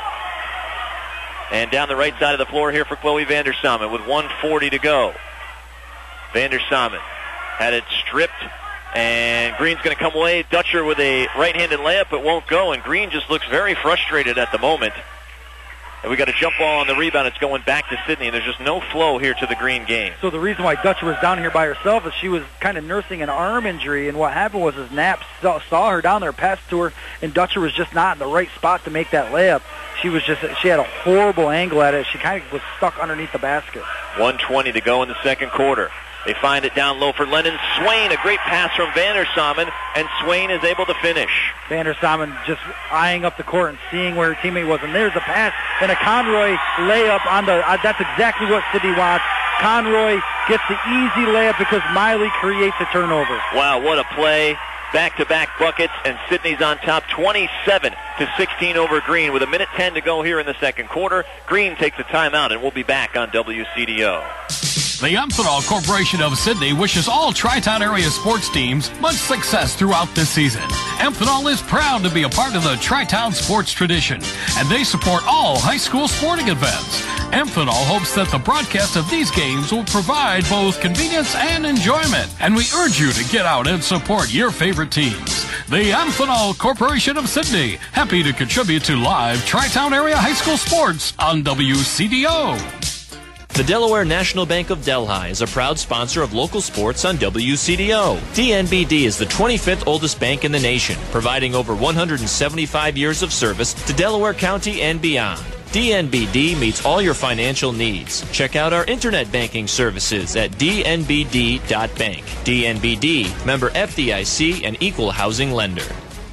And down the right side of the floor here for Chloe Vandersamen with 1:40 to go. Vandersamen had it stripped, and Green's going to come away. Dutcher with a right-handed layup, it won't go, and Green just looks very frustrated at the moment. And we got a jump ball on the rebound. It's going back to Sidney, and there's just no flow here to the Green game. So the reason why Dutcher was down here by herself is she was kind of nursing an arm injury, and what happened was Knapp saw her down there, passed to her, and Dutcher was just not in the right spot to make that layup. She had a horrible angle at it. She kind of was stuck underneath the basket. 1:20 to go in the second quarter. They find it down low for Lennon Swain. A great pass from Vandersamen, and Swain is able to finish. Vandersamen just eyeing up the court and seeing where her teammate was. And there's a pass and a Conroy layup on the... that's exactly what Sidney wants. Conroy gets the easy layup because Miley creates a turnover. Wow, what a play. Back-to-back buckets, and Sidney's on top 27-16 over Green with 1:10 to go here in the second quarter. Green takes a timeout, and we'll be back on WCDO. The Amphenol Corporation of Sidney wishes all Tri-Town area sports teams much success throughout this season. Amphenol is proud to be a part of the Tri-Town sports tradition, and they support all high school sporting events. Amphenol hopes that the broadcast of these games will provide both convenience and enjoyment, and we urge you to get out and support your favorite teams. The Amphenol Corporation of Sidney, happy to contribute to live Tri-Town area high school sports on WCDO. The Delaware National Bank of Delhi is a proud sponsor of local sports on WCDO. DNBD is the 25th oldest bank in the nation, providing over 175 years of service to Delaware County and beyond. DNBD meets all your financial needs. Check out our internet banking services at dnbd.bank. DNBD, member FDIC, and equal housing lender.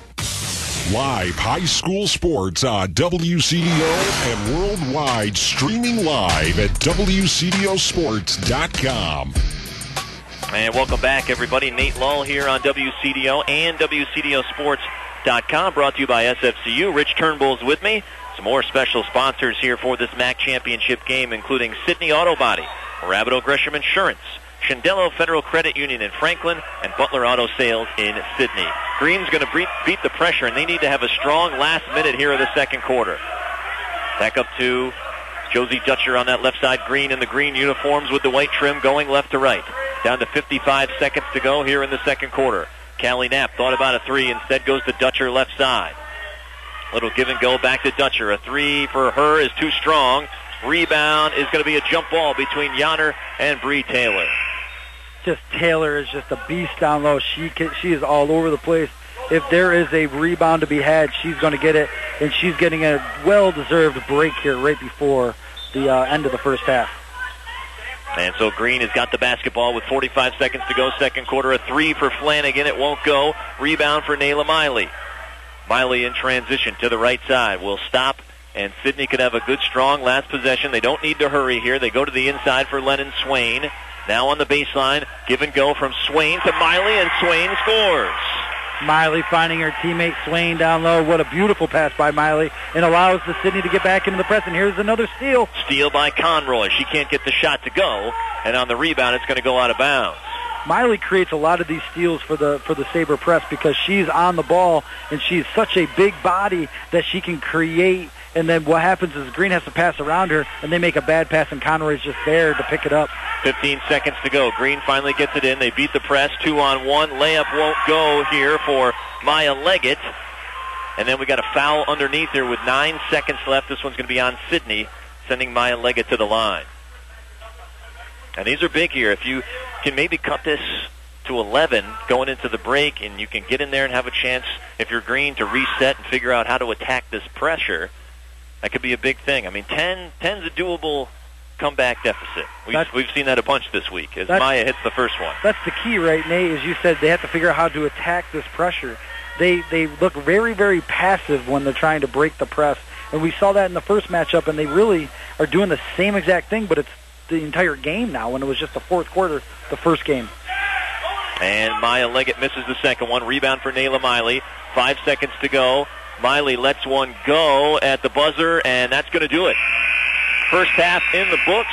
Live high school sports on WCDO and worldwide, streaming live at WCDOsports.com. And welcome back, everybody. Nate Lull here on WCDO and WCDOsports.com, brought to you by SFCU. Rich Turnbull's with me. Some more special sponsors here for this MAC championship game, including Sydney Auto Body, Rabideau Gresham Insurance, Shindello Federal Credit Union in Franklin, and Butler Auto Sales in Sydney. Green's going to beat the pressure, and they need to have a strong last minute here of the second quarter. Back up to Josie Dutcher on that left side. Green in the green uniforms with the white trim going left to right. Down to 55 seconds to go here in the second quarter. Callie Knapp thought about a three. Instead goes to Dutcher left side. Little give and go back to Dutcher. A three for her is too strong. Rebound is going to be a jump ball between Yonner and Bree Taylor. Taylor is just a beast down low. She is all over the place. If there is a rebound to be had, she's going to get it, and she's getting a well-deserved break here right before the end of the first half. And so Green has got the basketball with 45 seconds to go, second quarter. A three for Flanagan. It won't go. Rebound for Nayla Miley. Miley in transition to the right side will stop, and Sydney could have a good, strong last possession. They don't need to hurry here. They go to the inside for Lennon Swain. Now on the baseline, give and go from Swain to Miley, and Swain scores. Miley finding her teammate Swain down low. What a beautiful pass by Miley, and allows the Sydney to get back into the press. And here's another steal. Steal by Conroy. She can't get the shot to go, and on the rebound, it's going to go out of bounds. Miley creates a lot of these steals for the Sabre press because she's on the ball, and she's such a big body that she can create. And then what happens is Green has to pass around her, and they make a bad pass, and Conroy's just there to pick it up. 15 seconds to go. Green finally gets it in. They beat the press 2-on-1. Layup won't go here for Maya Leggett. And then we got a foul underneath there with 9 seconds left. This one's going to be on Sydney, sending Maya Leggett to the line. And these are big here. If you can maybe cut this to 11 going into the break, and you can get in there and have a chance, if you're Green, to reset and figure out how to attack this pressure, that could be a big thing. I mean, 10's a doable comeback deficit. We've seen that a bunch this week as Maya hits the first one. That's the key, right, Nate? As you said, they have to figure out how to attack this pressure. They look very, very passive when they're trying to break the press. And we saw that in the first matchup, and they really are doing the same exact thing, but it's the entire game now when it was just the fourth quarter, the first game. And Maya Leggett misses the second one. Rebound for Nayla Miley. 5 seconds to go. Miley lets one go at the buzzer, and that's going to do it. First half in the books,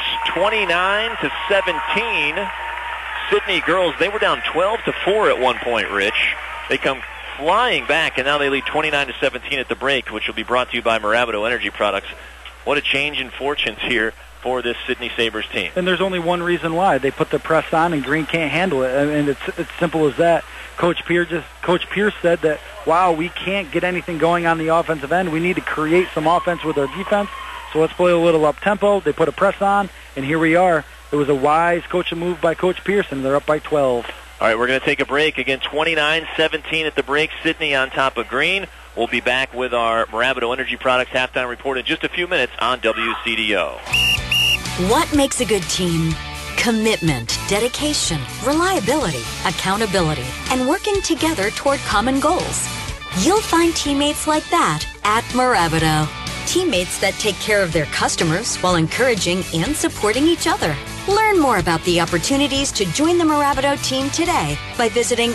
29-17. Sydney girls, they were down 12-4 at one point, Rich. They come flying back, and now they lead 29-17 at the break, which will be brought to you by Rabideau Energy Products. What a change in fortunes here for this Sydney Sabres team. And there's only one reason why. They put the press on, and Green can't handle it. I mean, it's simple as that. Coach Pierce said that, wow, we can't get anything going on the offensive end. We need to create some offense with our defense. So let's play a little up-tempo. They put a press on, and here we are. It was a wise coaching move by Coach Pearson. They're up by 12. All right, we're going to take a break. Again, 29-17 at the break. Sydney on top of Green. We'll be back with our Rabideau Energy Products halftime report in just a few minutes on WCDO. What makes a good team? Commitment, dedication, reliability, accountability, and working together toward common goals. You'll find teammates like that at Rabideau. Teammates that take care of their customers while encouraging and supporting each other. Learn more about the opportunities to join the Rabideau team today by visiting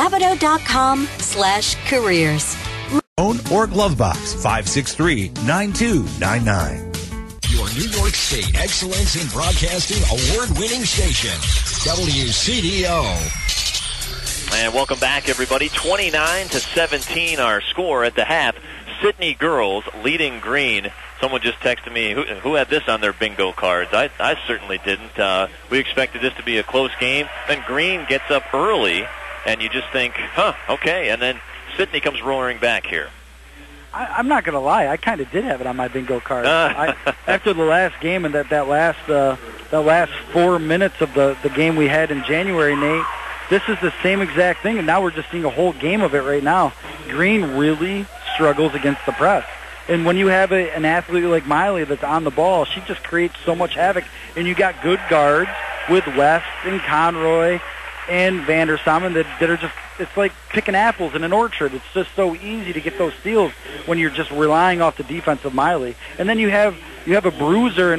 Rabideau.com/careers. Phone or glove box 563-9299. Your New York State Excellence in Broadcasting award-winning station, WCDO. And welcome back, everybody. 29-17 our score at the half. Sydney girls leading Green. Someone just texted me, who had this on their bingo cards? I certainly didn't. We expected this to be a close game. Then Green gets up early, and you just think, okay. And then Sydney comes roaring back here. I'm not going to lie. I kind of did have it on my bingo card. After the last game and that last 4 minutes of the game we had in January, Nate, this is the same exact thing, and now we're just seeing a whole game of it right now. Green really struggles against the press. And when you have an athlete like Miley that's on the ball, she just creates so much havoc. And you got good guards with West and Conroy and Vandersam that are just, it's like picking apples in an orchard. It's just so easy to get those steals when you're just relying off the defense of Miley. And then you have a bruiser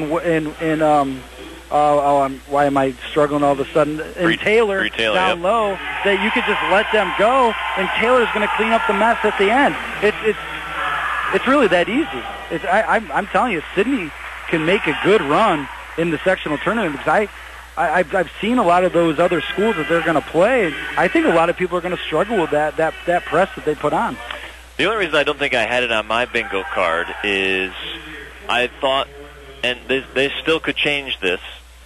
why am I struggling all of a sudden? And Taylor down low that you could just let them go, and Taylor's going to clean up the mess at the end. It's really that easy. I'm telling you, Sidney can make a good run in the sectional tournament because I've seen a lot of those other schools that they're going to play. I think a lot of people are going to struggle with that press that they put on. The only reason I don't think I had it on my bingo card is I thought, and they still could change this.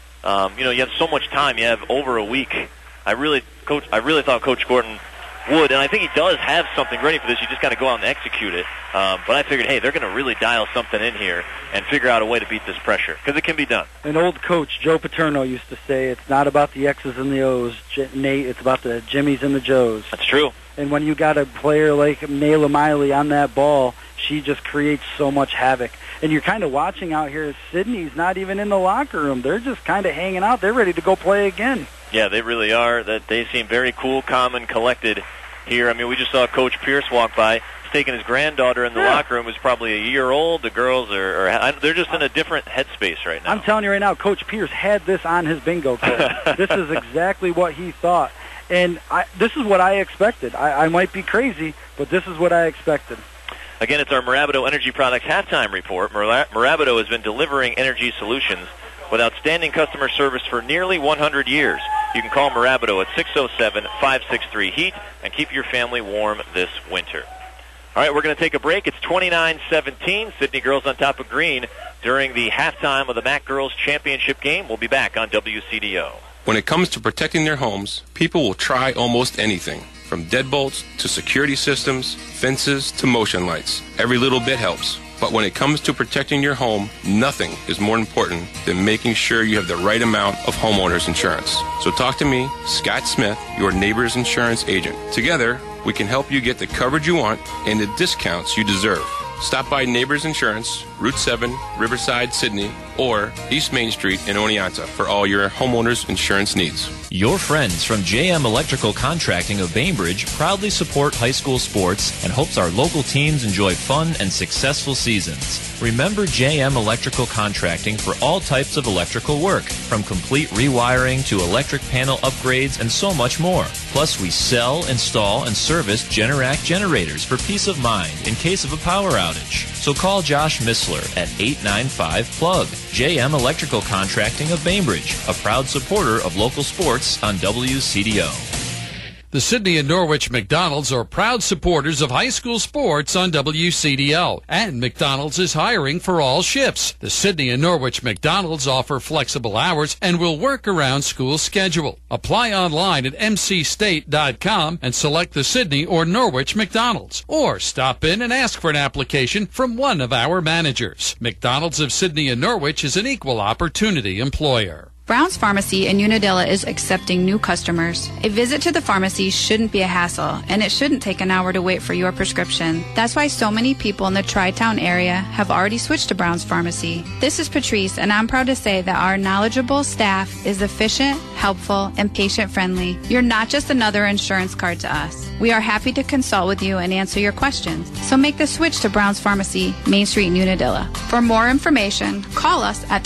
You have so much time. You have over a week. I really thought Coach Gordon would, and I think he does have something ready for this. You just got to go out and execute it. But I figured, hey, they're going to really dial something in here and figure out a way to beat this pressure because it can be done. An old coach, Joe Paterno, used to say, it's not about the X's and the O's, Nate. It's about the Jimmies and the Joes. That's true. And when you got a player like Nayla Miley on that ball, she just creates so much havoc. And you're kind of watching out here, Sidney's not even in the locker room. They're just kind of hanging out. They're ready to go play again. Yeah, they really are. They seem very cool, calm, and collected here. I mean, we just saw Coach Pierce walk by. He's taking his granddaughter in the locker room, who's probably a year old. The girls they're just in a different headspace right now. I'm telling you right now, Coach Pierce had this on his bingo card. This is exactly what he thought. And this is what I expected. I might be crazy, but this is what I expected. Again, it's our Marabato Energy Products halftime report. Marabato has been delivering energy solutions with outstanding customer service for nearly 100 years. You can call Marabato at 607-563-HEAT and keep your family warm this winter. All right, we're going to take a break. It's 29-17. Sidney girls on top of Green during the halftime of the MAC Girls Championship game. We'll be back on WCDO. When it comes to protecting their homes, people will try almost anything. From deadbolts to security systems, fences to motion lights. Every little bit helps. But when it comes to protecting your home, nothing is more important than making sure you have the right amount of homeowners insurance. So talk to me, Scott Smith, your neighbor's insurance agent. Together, we can help you get the coverage you want and the discounts you deserve. Stop by Neighbors Insurance, Route 7, Riverside, Sydney, or East Main Street in Oneonta for all your homeowners insurance needs. Your friends from JM Electrical Contracting of Bainbridge proudly support high school sports and hopes our local teams enjoy fun and successful seasons. Remember JM Electrical Contracting for all types of electrical work, from complete rewiring to electric panel upgrades and so much more. Plus, we sell, install, and service Generac generators for peace of mind in case of a power outage. So call Josh Missler at 895-PLUG. JM Electrical Contracting of Bainbridge, a proud supporter of local sports on WCDO. The Sydney and Norwich McDonald's are proud supporters of high school sports on WCDO, and McDonald's is hiring for all shifts. The Sydney and Norwich McDonald's offer flexible hours and will work around school schedule. Apply online at mcstate.com and select the Sydney or Norwich McDonald's, or stop in and ask for an application from one of our managers. McDonald's of Sydney and Norwich is an equal opportunity employer. Brown's Pharmacy in Unadilla is accepting new customers. A visit to the pharmacy shouldn't be a hassle, and it shouldn't take an hour to wait for your prescription. That's why so many people in the Tri-Town area have already switched to Brown's Pharmacy. This is Patrice, and I'm proud to say that our knowledgeable staff is efficient, helpful, and patient-friendly. You're not just another insurance card to us. We are happy to consult with you and answer your questions. So make the switch to Brown's Pharmacy, Main Street in Unadilla. For more information, call us at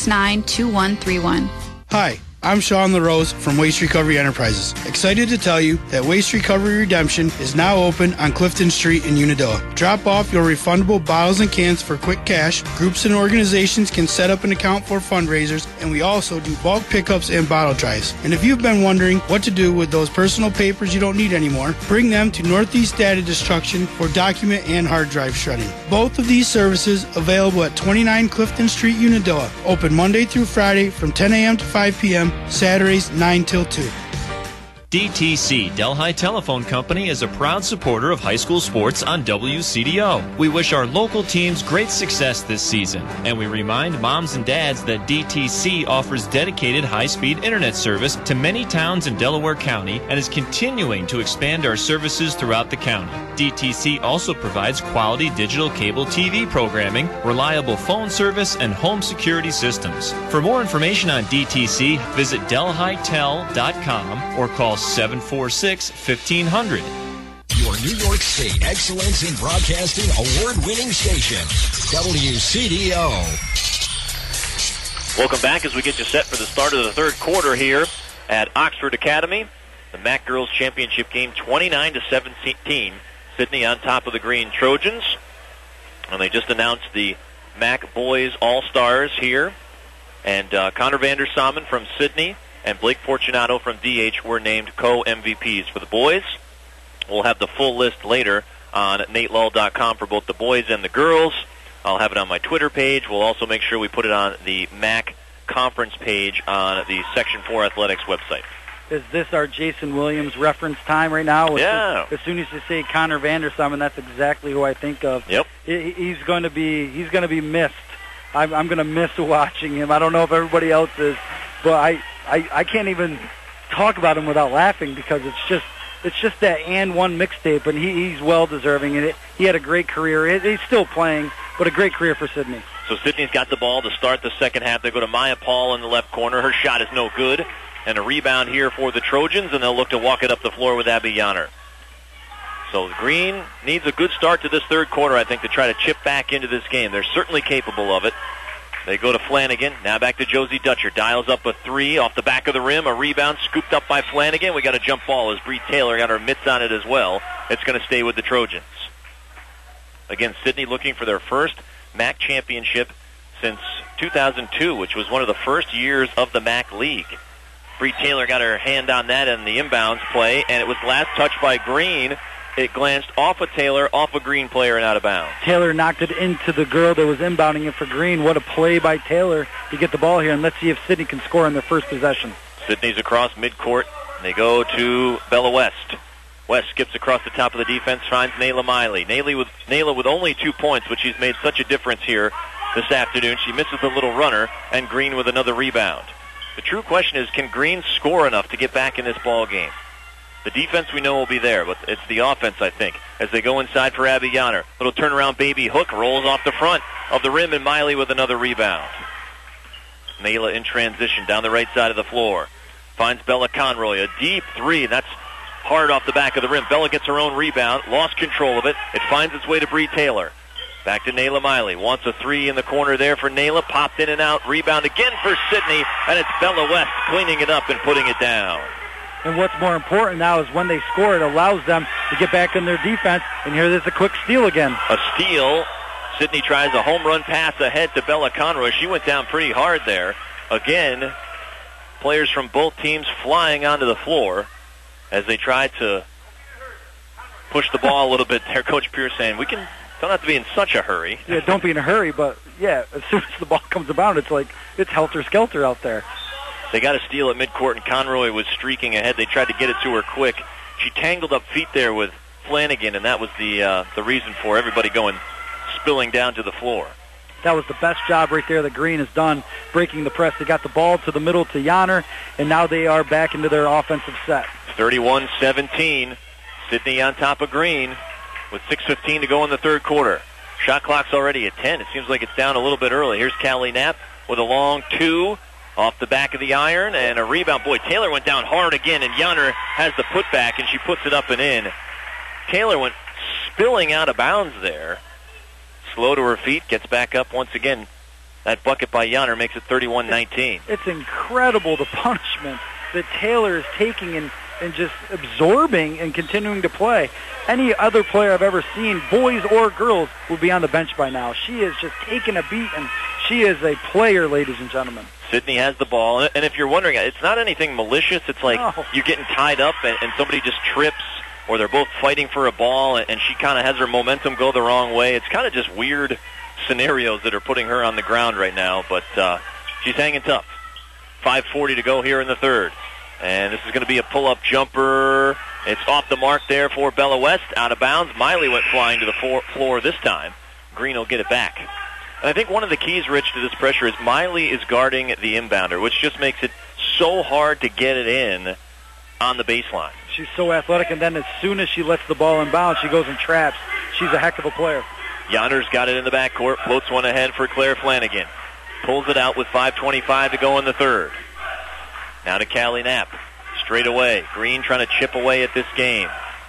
369-2131. Hi, I'm Sean LaRose from Waste Recovery Enterprises. Excited to tell you that Waste Recovery Redemption is now open on Clifton Street in Unadilla. Drop off your refundable bottles and cans for quick cash. Groups and organizations can set up an account for fundraisers, and we also do bulk pickups and bottle drives. And if you've been wondering what to do with those personal papers you don't need anymore, bring them to Northeast Data Destruction for document and hard drive shredding. Both of these services available at 29 Clifton Street, Unadilla. Open Monday through Friday from 10 a.m. to 5 p.m., Saturdays 9 till 2. DTC, Delhi Telephone Company, is a proud supporter of high school sports on WCDO. We wish our local teams great success this season, and we remind moms and dads that DTC offers dedicated high-speed internet service to many towns in Delaware County and is continuing to expand our services throughout the county. DTC also provides quality digital cable TV programming, reliable phone service, and home security systems. For more information on DTC, visit delhitel.com or call 746-1500. Your New York State Excellence in Broadcasting award-winning station, WCDO. Welcome back as we get you set for the start of the third quarter here at Oxford Academy. The MAC Girls Championship game 29-17. Sidney on top of the Green Trojans. And they just announced the MAC Boys All-Stars here. And Connor Vandersamen from Sidney and Blake Fortunato from DH were named co-MVPs for the boys. We'll have the full list later on NateLull.com for both the boys and the girls. I'll have it on my Twitter page. We'll also make sure we put it on the MAC conference page on the Section 4 Athletics website. Is this our Jason Williams reference time right now? Yeah. As soon as you say Connor Vandersamen, that's exactly who I think of. Yep. He's going to be missed. I'm going to miss watching him. I don't know if everybody else is, but I can't even talk about him without laughing because it's just that and one mixtape, and he's well deserving. And he had a great career. He's still playing, but a great career for Sidney. So Sidney's got the ball to start the second half. They go to Maya Paul in the left corner. Her shot is no good. And a rebound here for the Trojans, and they'll look to walk it up the floor with Abby Yanner. So Green needs a good start to this third quarter, I think, to try to chip back into this game. They're certainly capable of it. They go to Flanagan. Now back to Josie Dutcher. Dials up a three off the back of the rim. A rebound scooped up by Flanagan. We got a jump ball as Bree Taylor got her mitts on it as well. It's going to stay with the Trojans. Again, Sidney looking for their first MAC championship since 2002, which was one of the first years of the MAC League. Bree Taylor got her hand on that in the inbounds play, and it was last touched by Green. It glanced off of Taylor, off a Green player, and out of bounds. Taylor knocked it into the girl that was inbounding it for Green. What a play by Taylor to get the ball here, and let's see if Sidney can score on their first possession. Sidney's across midcourt. They go to Bella West. West skips across the top of the defense, finds Nayla Miley. Nayla with only 2 points, but she's made such a difference here this afternoon. She misses the little runner, and Green with another rebound. The true question is, can Green score enough to get back in this ball game? The defense we know will be there, but it's the offense, I think, as they go inside for Abby Yanner. Little turnaround baby hook, rolls off the front of the rim, and Miley with another rebound. Nayla in transition down the right side of the floor. Finds Bella Conroy, a deep three, and that's hard off the back of the rim. Bella gets her own rebound, lost control of it. It finds its way to Bree Taylor. Back to Nayla Miley. Wants a three in the corner there for Nayla. Popped in and out. Rebound again for Sidney. And it's Bella West cleaning it up and putting it down. And what's more important now is when they score, it allows them to get back in their defense. And here there's a quick steal again. A steal. Sidney tries a home run pass ahead to Bella Conroy. She went down pretty hard there. Again, players from both teams flying onto the floor as they try to push the ball a little bit there. Coach Pierce saying, don't have to be in such a hurry. Yeah, don't be in a hurry, but yeah, as soon as the ball comes about, it's helter-skelter out there. They got a steal at midcourt, and Conroy was streaking ahead. They tried to get it to her quick. She tangled up feet there with Flanagan, and that was the reason for everybody spilling down to the floor. That was the best job right there that Green has done, breaking the press. They got the ball to the middle to Yanner, and now they are back into their offensive set. 31-17, Sidney on top of Green with 6:15 to go in the third quarter. Shot clock's already at 10. It seems like it's down a little bit early. Here's Callie Knapp with a long two off the back of the iron, and a rebound. Boy, Taylor went down hard again, and Yanner has the putback, and she puts it up and in. Taylor went spilling out of bounds there. Slow to her feet, gets back up once again. That bucket by Yanner makes it 31-19. It's incredible, the punishment that Taylor is taking and just absorbing and continuing to play. Any other player I've ever seen, boys or girls, would be on the bench by now. She is just taking a beat, and she is a player, ladies and gentlemen. Sidney has the ball, and if you're wondering, it's not anything malicious. It's like you're getting tied up, and somebody just trips, or they're both fighting for a ball, and she kind of has her momentum go the wrong way. It's kind of just weird scenarios that are putting her on the ground right now, but she's hanging tough. 5:40 to go here in the third. And this is going to be a pull-up jumper. It's off the mark there for Bella West. Out of bounds. Miley went flying to the floor this time. Green will get it back. And I think one of the keys, Rich, to this pressure is Miley is guarding the inbounder, which just makes it so hard to get it in on the baseline. She's so athletic, and then as soon as she lets the ball inbound, she goes and traps. She's a heck of a player. Yonder's got it in the backcourt, floats one ahead for Claire Flanagan. Pulls it out with 5:25 to go in the third. Now to Callie Knapp. Straight away. Green trying to chip away at this game.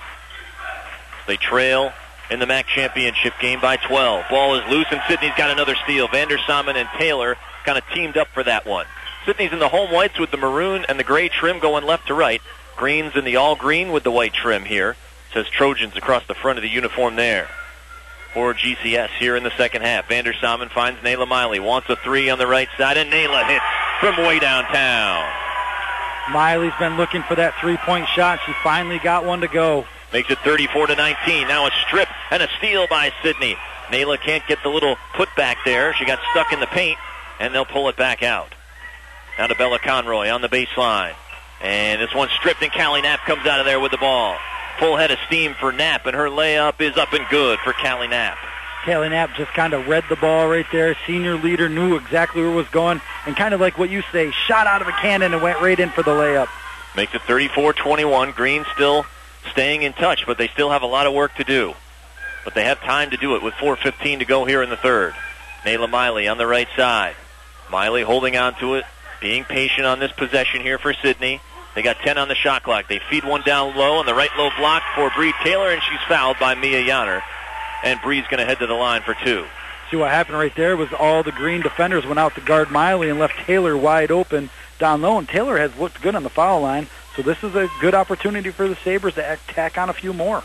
They trail in the MAC championship game by 12. Ball is loose, and Sydney's got another steal. Vander Samen and Taylor kind of teamed up for that one. Sydney's in the home whites with the maroon and the gray trim going left to right. Green's in the all green with the white trim here. It says Trojans across the front of the uniform there. For GCS here in the second half. Vander Samen finds Nayla Miley. Wants a three on the right side, and Nayla hits from way downtown. Miley's been looking for that three-point shot. She finally got one to go. Makes it 34-19. Now a strip and a steal by Sydney. Nayla can't get the little putback there. She got stuck in the paint, and they'll pull it back out. Now to Bella Conroy on the baseline. And this one stripped, and Callie Knapp comes out of there with the ball. Full head of steam for Knapp, and her layup is up and good for Callie Knapp. Callie Knapp just kind of read the ball right there. Senior leader knew exactly where it was going, and kind of like what you say, shot out of a cannon and went right in for the layup. Makes it 34-21. Green still staying in touch, but they still have a lot of work to do. But they have time to do it with 4:15 to go here in the third. Nayla Miley on the right side. Miley holding on to it, being patient on this possession here for Sydney. They got 10 on the shot clock. They feed one down low on the right low block for Bree Taylor, and she's fouled by Mia Yonner. And Bree's going to head to the line for two. See what happened right there was all the Green defenders went out to guard Miley and left Taylor wide open down low, and Taylor has looked good on the foul line. So this is a good opportunity for the Sabres to tack on a few more.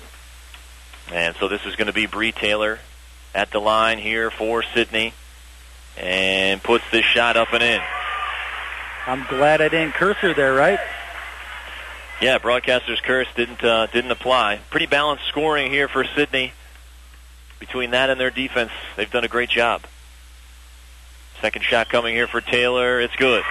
And so this is going to be Bree Taylor at the line here for Sydney, and puts this shot up and in. I'm glad I didn't curse her there, right? Yeah, broadcaster's curse didn't apply. Pretty balanced scoring here for Sydney. Between that and their defense, they've done a great job. Second shot coming here for Taylor. It's good.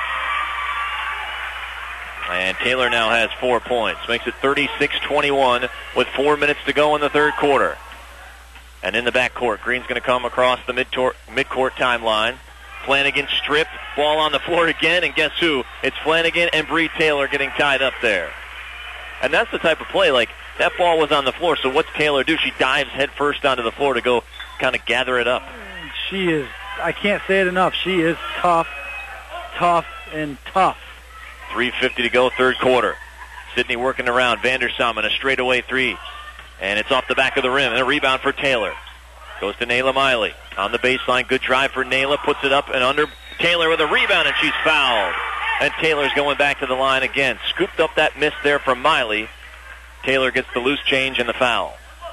And Taylor now has 4 points. Makes it 36-21 with 4 minutes to go in the third quarter. And in the backcourt, Green's going to come across the midcourt timeline. Flanagan stripped, ball on the floor again, and guess who? It's Flanagan and Bree Taylor getting tied up there. And that's the type of play, like, that ball was on the floor, so what's Taylor do? She dives head first onto the floor to go kind of gather it up. She is, I can't say it enough, she is tough, and tough. 3:50 to go, third quarter. Sydney working around. Vander Samen, a straightaway three. And it's off the back of the rim, and a rebound for Taylor. Goes to Nayla Miley. On the baseline, good drive for Nayla, puts it up and under. Taylor with a rebound, and she's fouled. And Taylor's going back to the line again. Scooped up that miss there from Miley. Taylor gets the loose change and the foul.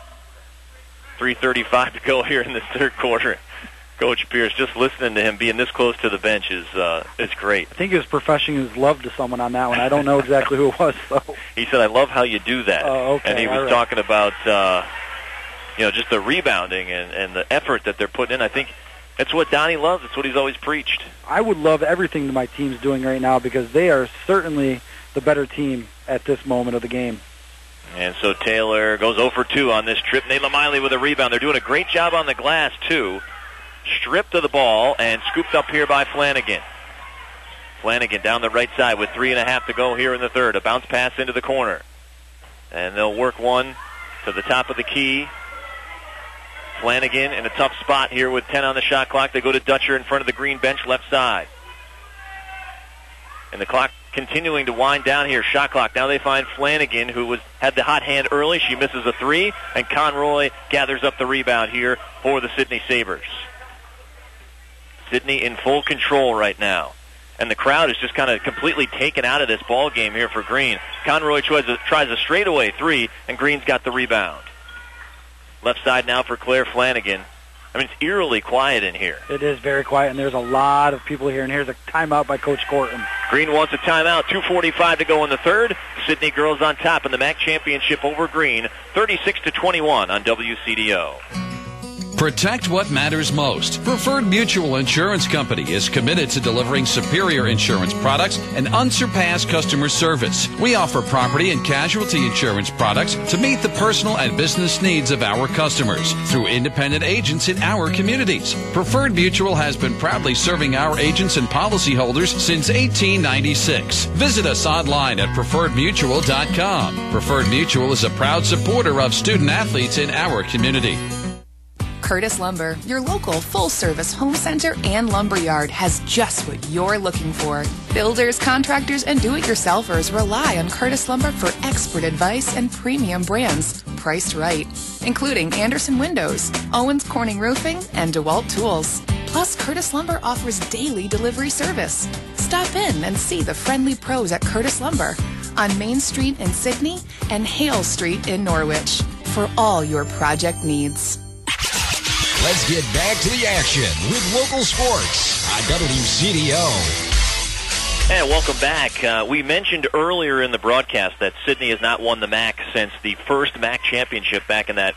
3:35 to go here in the third quarter. Coach Pierce, just listening to him being this close to the bench is great. I think he was professing his love to someone on that one. I don't know exactly who it was, though. He said, "I love how you do that." Oh, okay. And he was talking about just the rebounding and the effort that they're putting in. I think that's what Donnie loves. It's what he's always preached. I would love everything that my team's doing right now because they are certainly the better team at this moment of the game. And so Taylor goes 0 for 2 on this trip. Nayla Miley with a rebound. They're doing a great job on the glass, too. Stripped of the ball and scooped up here by Flanagan. Flanagan down the right side with 3.5 to go here in the third. A bounce pass into the corner. And they'll work one to the top of the key. Flanagan in a tough spot here with 10 on the shot clock. They go to Dutcher in front of the Green bench left side. And the clock continuing to wind down here. Shot clock. Now they find Flanagan, who had the hot hand early. She misses a three, and Conroy gathers up the rebound here for the Sydney Sabres. Sydney in full control right now. And the crowd is just kind of completely taken out of this ball game here for Green. Conroy tries a straightaway three, and Green's got the rebound. Left side now for Claire Flanagan. I mean, it's eerily quiet in here. It is very quiet, and there's a lot of people here. And here's a timeout by Coach Corton. Green wants a timeout. 2:45 to go in the third. Sydney girls on top in the MAC championship over Green, 36-21 on WCDO. Protect what matters most. Preferred Mutual Insurance Company is committed to delivering superior insurance products and unsurpassed customer service. We offer property and casualty insurance products to meet the personal and business needs of our customers through independent agents in our communities. Preferred Mutual has been proudly serving our agents and policyholders since 1896. Visit us online at preferredmutual.com. Preferred Mutual is a proud supporter of student athletes in our community. Curtis Lumber, your local full-service home center and lumberyard, has just what you're looking for. Builders, contractors, and do-it-yourselfers rely on Curtis Lumber for expert advice and premium brands priced right, including Anderson Windows, Owens Corning Roofing, and DeWalt Tools. Plus, Curtis Lumber offers daily delivery service. Stop in and see the friendly pros at Curtis Lumber on Main Street in Sydney and Hale Street in Norwich for all your project needs. Let's get back to the action with local sports on WCDO. And welcome back. We mentioned earlier in the broadcast that Sydney has not won the MAC since the first MAC championship back in that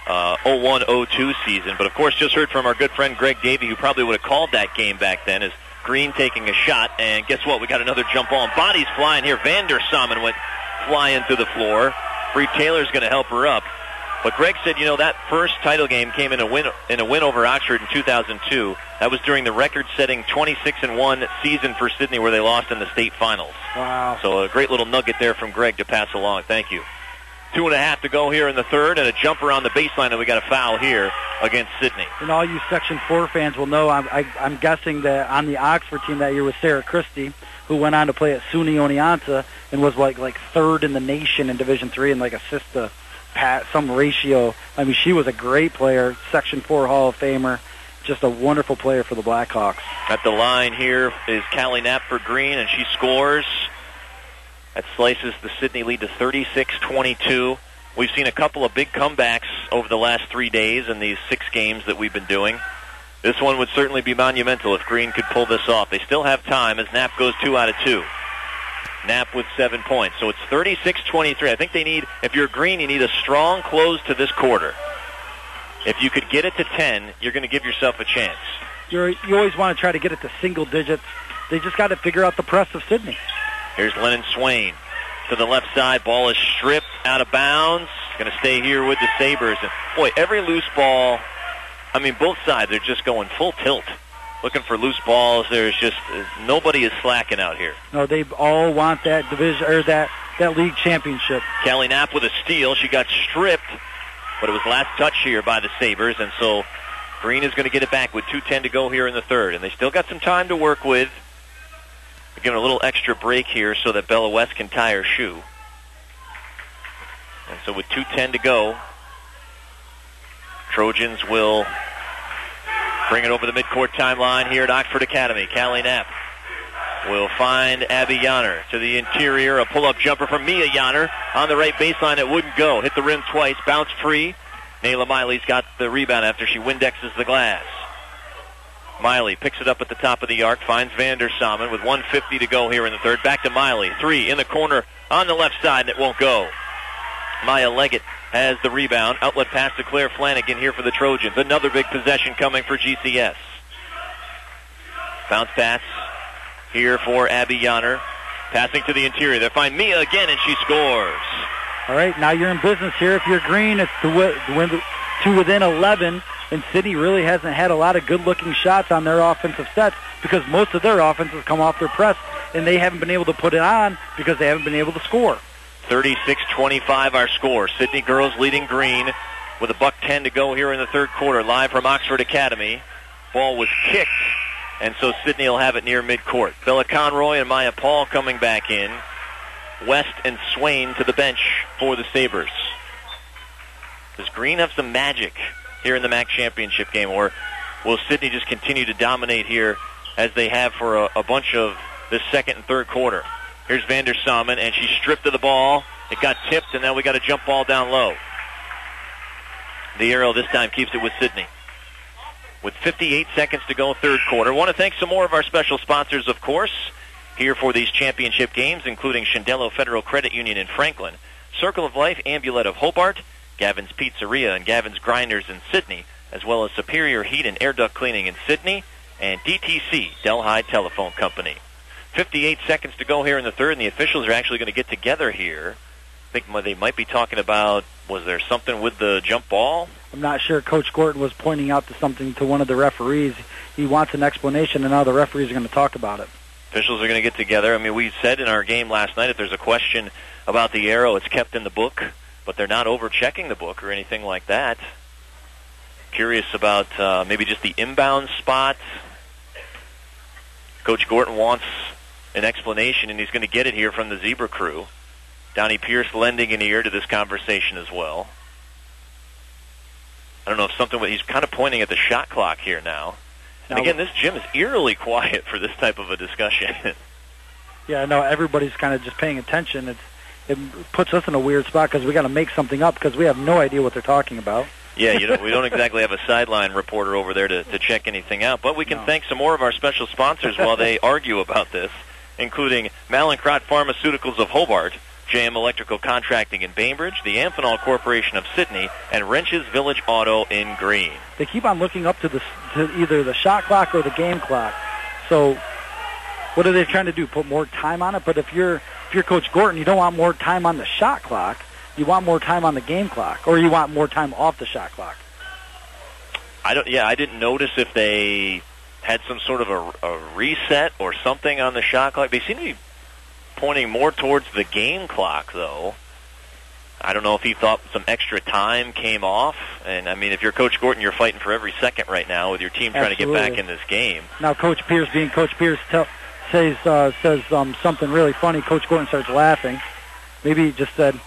01-02 season. But, of course, just heard from our good friend Greg Davey, who probably would have called that game back then, as Green taking a shot. And guess what? We got another jump ball. And bodies flying here. Vander Salmon went flying to the floor. Bree Taylor's going to help her up. But Greg said, that first title game came in a win over Oxford in 2002. That was during the record-setting 26-1 season for Sydney, where they lost in the state finals. Wow. So a great little nugget there from Greg to pass along. Thank you. 2.5 to go here in the third, and a jumper on the baseline, and we got a foul here against Sydney. And all you Section 4 fans will know, I'm guessing that on the Oxford team that year was Sarah Christie, who went on to play at SUNY Oneonta and was like third in the nation in Division III and assist to some ratio. I mean, she was a great player, Section 4 Hall of Famer, just a wonderful player for the Blackhawks. At the line here is Callie Knapp for Green, and she scores. That slices the Sydney lead to 36-22. We've seen a couple of big comebacks over the last 3 days in these 6 games that we've been doing. This one would certainly be monumental if Green could pull this off. They still have time as Knapp goes 2 out of 2. Knapp with 7 points. So it's 36-23. I think they need, if you're Green, you need a strong close to this quarter. If you could get it to 10, you're going to give yourself a chance. You always want to try to get it to single digits. They just got to figure out the press of Sydney. Here's Lennon Swain to the left side. Ball is stripped out of bounds. Going to stay here with the Sabres. And boy, every loose ball, both sides are just going full tilt, looking for loose balls. There's just nobody is slacking out here. No, they all want that division or that league championship. Callie Knapp with a steal. She got stripped, but it was last touch here by the Sabres, and so Green is going to get it back with 2:10 to go here in the third, and they still got some time to work with. They're giving a little extra break here so that Bella West can tie her shoe. And so with 2:10 to go, Trojans will bring it over the midcourt timeline here at Oxford Academy. Callie Knapp will find Abby Yanner to the interior. A pull-up jumper from Mia Yanner on the right baseline. It wouldn't go. Hit the rim twice. Bounced free. Nayla Miley's got the rebound after she Windexes the glass. Miley picks it up at the top of the arc. Finds Vander Salmon with 1:50 to go here in the third. Back to Miley. 3 in the corner on the left side, and it won't go. Maya Leggett has the rebound. Outlet pass to Claire Flanagan here for the Trojans. Another big possession coming for GCS. Bounce pass here for Abby Yanner. Passing to the interior. They find Mia again, and she scores. All right, now you're in business here. If you're Green, it's to within 11, and Sydney really hasn't had a lot of good-looking shots on their offensive sets because most of their offenses come off their press, and they haven't been able to put it on because they haven't been able to score. 36-25 our score. Sydney girls leading Green with $1:10 to go here in the third quarter. Live from Oxford Academy. Ball was kicked, and so Sydney will have it near midcourt. Bella Conroy and Maya Paul coming back in. West and Swain to the bench for the Sabres. Does Green have some magic here in the MAC championship game, or will Sydney just continue to dominate here as they have for a bunch of this second and third quarter? Here's Vander Salmon, and she's stripped of the ball. It got tipped, and now we got a jump ball down low. The arrow this time keeps it with Sydney. With 58 seconds to go, third quarter. I want to thank some more of our special sponsors, of course, here for these championship games, including Shindello Federal Credit Union in Franklin, Circle of Life, Amulet of Hobart, Gavin's Pizzeria and Gavin's Grinders in Sydney, as well as Superior Heat and Air Duct Cleaning in Sidney, and DTC, Delhi Telephone Company. 58 seconds to go here in the third, and the officials are actually going to get together here. I think they might be talking about, was there something with the jump ball? I'm not sure. Coach Gorton was pointing out to something to one of the referees. He wants an explanation, and now the referees are going to talk about it. Officials are going to get together. I mean, we said in our game last night, if there's a question about the arrow, it's kept in the book, but they're not over-checking the book or anything like that. Curious about maybe just the inbound spot. Coach Gorton wants an explanation, and he's going to get it here from the Zebra crew. Donnie Pierce lending an ear to this conversation as well. I don't know if he's kind of pointing at the shot clock here now. And again, this gym is eerily quiet for this type of a discussion. Yeah, no, everybody's kind of just paying attention. It puts us in a weird spot because we got to make something up because we have no idea what they're talking about. Yeah, we don't exactly have a sideline reporter over there to check anything out. But we can thank some more of our special sponsors while they argue about this, including Mallinckrodt Pharmaceuticals of Hobart, JM Electrical Contracting in Bainbridge, the Amphenol Corporation of Sidney, and Wrenches Village Auto in Green. They keep on looking up to either the shot clock or the game clock. So what are they trying to do, put more time on it? But if you're Coach Gorton, you don't want more time on the shot clock. You want more time on the game clock, or you want more time off the shot clock. I didn't notice if they had some sort of a reset or something on the shot clock. They seem to be pointing more towards the game clock, though. I don't know if he thought some extra time came off. And, I mean, if you're Coach Gorton, you're fighting for every second right now with your team trying to get back in this game. Now, Coach Pierce, being Coach Pierce, says something really funny. Coach Gorton starts laughing. Maybe he just said...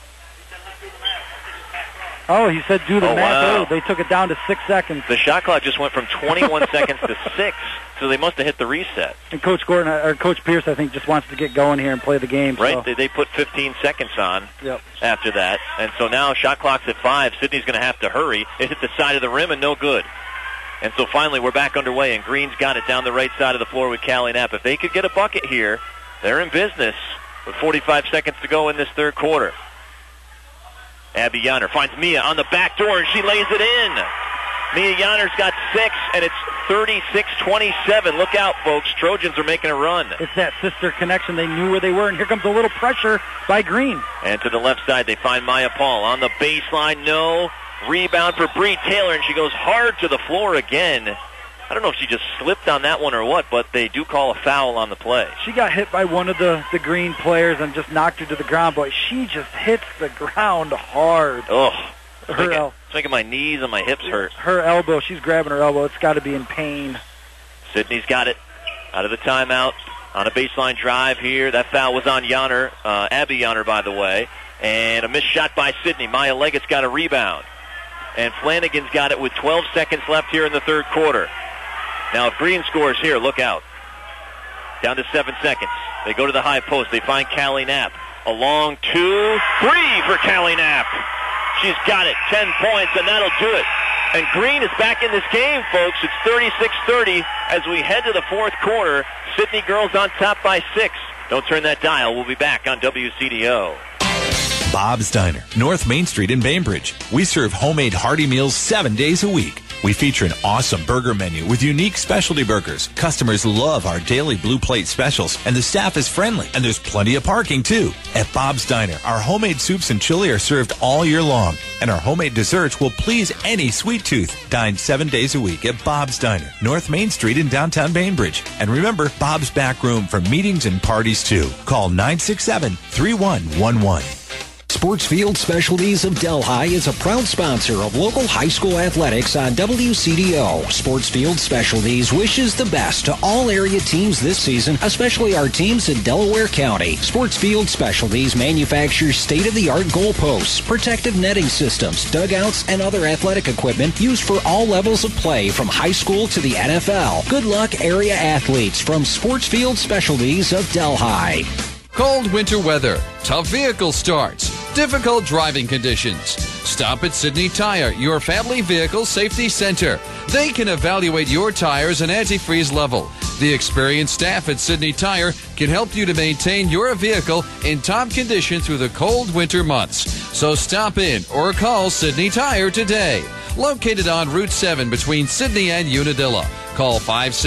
Oh, he said do the math. Wow. Oh, they took it down to 6 seconds. The shot clock just went from 21 seconds to 6, so they must have hit the reset. And Coach Gorton, or Coach Pierce, I think, just wants to get going here and play the game. Right, so. They put 15 seconds on after that. And so now shot clock's at 5. Sidney's going to have to hurry. It hit the side of the rim and no good. And so finally we're back underway, and Green's got it down the right side of the floor with Callie Knapp. If they could get a bucket here, they're in business with 45 seconds to go in this third quarter. Abby Yonner finds Mia on the back door, and she lays it in. Mia Yonner's got 6, and it's 36-27. Look out, folks. Trojans are making a run. It's that sister connection. They knew where they were, and here comes a little pressure by Green. And to the left side, they find Maya Paul. On the baseline, no. Rebound for Bree Taylor, and she goes hard to the floor again. I don't know if she just slipped on that one or what, but they do call a foul on the play. She got hit by one of the Green players and just knocked her to the ground, but she just hits the ground hard. Oh, it's making my knees and my hips hurt. Her elbow, she's grabbing her elbow. It's got to be in pain. Sidney's got it out of the timeout on a baseline drive here. That foul was on Yonner, Abby Yonner, by the way, and a missed shot by Sidney. Maya Leggett's got a rebound, and Flanagan's got it with 12 seconds left here in the third quarter. Now, if Green scores here, look out. Down to 7 seconds. They go to the high post. They find Callie Knapp. A long 2-3 for Callie Knapp. She's got it. 10 points, and that'll do it. And Green is back in this game, folks. It's 36-30 as we head to the fourth quarter. Sidney girls on top by 6. Don't turn that dial. We'll be back on WCDO. Bob's Diner, North Main Street in Bainbridge. We serve homemade hearty meals 7 days a week. We feature an awesome burger menu with unique specialty burgers. Customers love our daily blue plate specials, and the staff is friendly, and there's plenty of parking, too. At Bob's Diner, our homemade soups and chili are served all year long, and our homemade desserts will please any sweet tooth. Dine 7 days a week at Bob's Diner, North Main Street in downtown Bainbridge. And remember, Bob's back room for meetings and parties, too. Call 967-3111. Sportsfield Specialties of Delhi is a proud sponsor of local high school athletics on WCDO. Sportsfield Specialties wishes the best to all area teams this season, especially our teams in Delaware County. Sportsfield Specialties manufactures state-of-the-art goalposts, protective netting systems, dugouts, and other athletic equipment used for all levels of play from high school to the NFL. Good luck, area athletes, from Sportsfield Specialties of Delhi. Cold winter weather, tough vehicle starts, difficult driving conditions. Stop at Sydney Tire, your family vehicle safety center. They can evaluate your tires and antifreeze level. The experienced staff at Sydney Tire can help you to maintain your vehicle in top condition through the cold winter months. So stop in or call Sydney Tire today. Located on Route 7 between Sydney and Unadilla. Call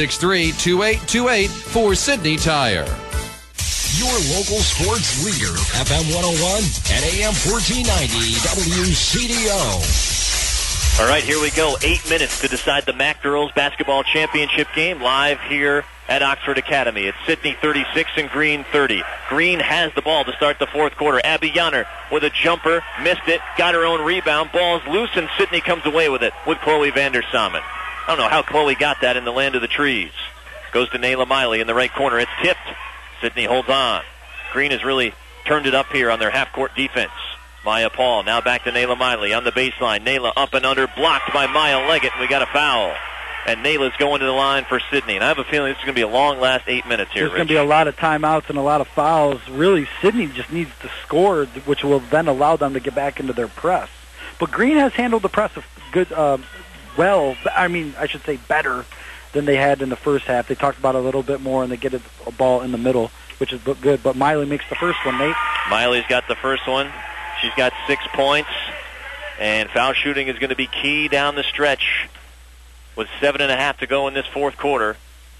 563-2828 for Sydney Tire. Your local sports leader, FM 101 and AM 1490 WCDO. All right, here we go. 8 minutes to decide the MAC Girls Basketball Championship game live here at Oxford Academy. It's Sydney 36 and Green 30. Green has the ball to start the fourth quarter. Abby Yanner with a jumper, missed it, got her own rebound. Ball's loose, and Sydney comes away with it with Chloe Vandersamen. I don't know how Chloe got that in the land of the trees. Goes to Nayla Miley in the right corner. It's tipped. Sydney holds on. Green has really turned it up here on their half-court defense. Maya Paul now back to Nayla Miley on the baseline. Nayla up and under, blocked by Maya Leggett, and we got a foul. And Nayla's going to the line for Sydney. And I have a feeling this is going to be a long last 8 minutes here, There's going to be a lot of timeouts and a lot of fouls. Really, Sydney just needs to score, which will then allow them to get back into their press. But Green has handled the press good, well. I mean, I should say better than they had in the first half. They talked about it a little bit more, and they get a ball in the middle, which is good. But Miley makes the first one, Nate. Miley's got the first one. She's got 6 points, and foul shooting is going to be key down the stretch with 7.5 to go in this fourth quarter.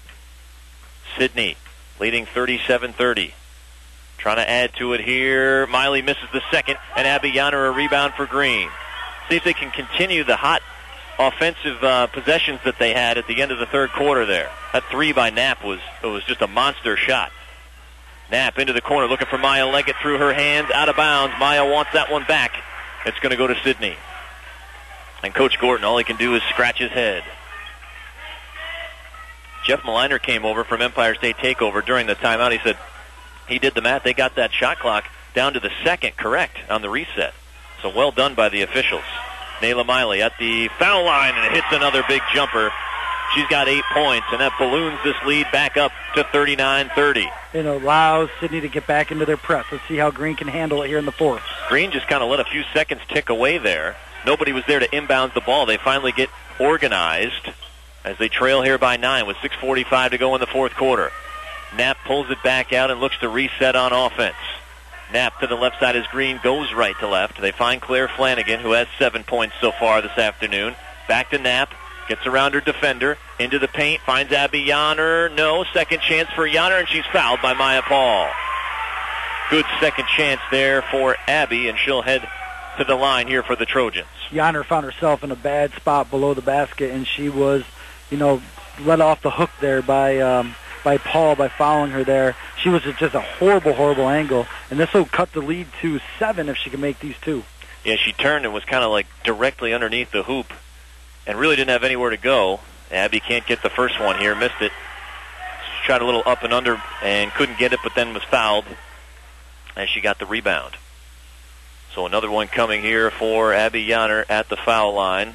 Sydney leading 37-30. Trying to add to it here. Miley misses the second, and Abby Yanner a rebound for Green. See if they can continue the hot offensive possessions that they had at the end of the third quarter there. That three by Knapp was just a monster shot. Knapp into the corner looking for Maya Leggett through her hands, out of bounds. Maya wants that one back. It's going to go to Sydney. And Coach Gordon, all he can do is scratch his head. Jeff Maliner came over from Empire State Takeover during the timeout. He said he did the math. They got that shot clock down to the second correct on the reset. So well done by the officials. Nayla Miley at the foul line and hits another big jumper. She's got 8 points, and that balloons this lead back up to 39-30. It allows Sydney to get back into their press. Let's see how Green can handle it here in the fourth. Green just kind of let a few seconds tick away there. Nobody was there to inbound the ball. They finally get organized as they trail here by 9 with 6:45 to go in the fourth quarter. Knapp pulls it back out and looks to reset on offense. Knapp to the left side as Green goes right to left. They find Claire Flanagan, who has 7 points so far this afternoon. Back to Knapp. Gets around her defender, into the paint, finds Abby Yanner. No, second chance for Yanner, and she's fouled by Maya Paul. Good second chance there for Abby, and she'll head to the line here for the Trojans. Yanner found herself in a bad spot below the basket, and she was, let off the hook there by Paul by fouling her there. She was at just a horrible, horrible angle, and this will cut the lead to 7 if she can make these two. Yeah, she turned and was kind of like directly underneath the hoop and really didn't have anywhere to go. Abby can't get the first one here, missed it. She tried a little up and under and couldn't get it, but then was fouled as she got the rebound. So another one coming here for Abby Yanner at the foul line.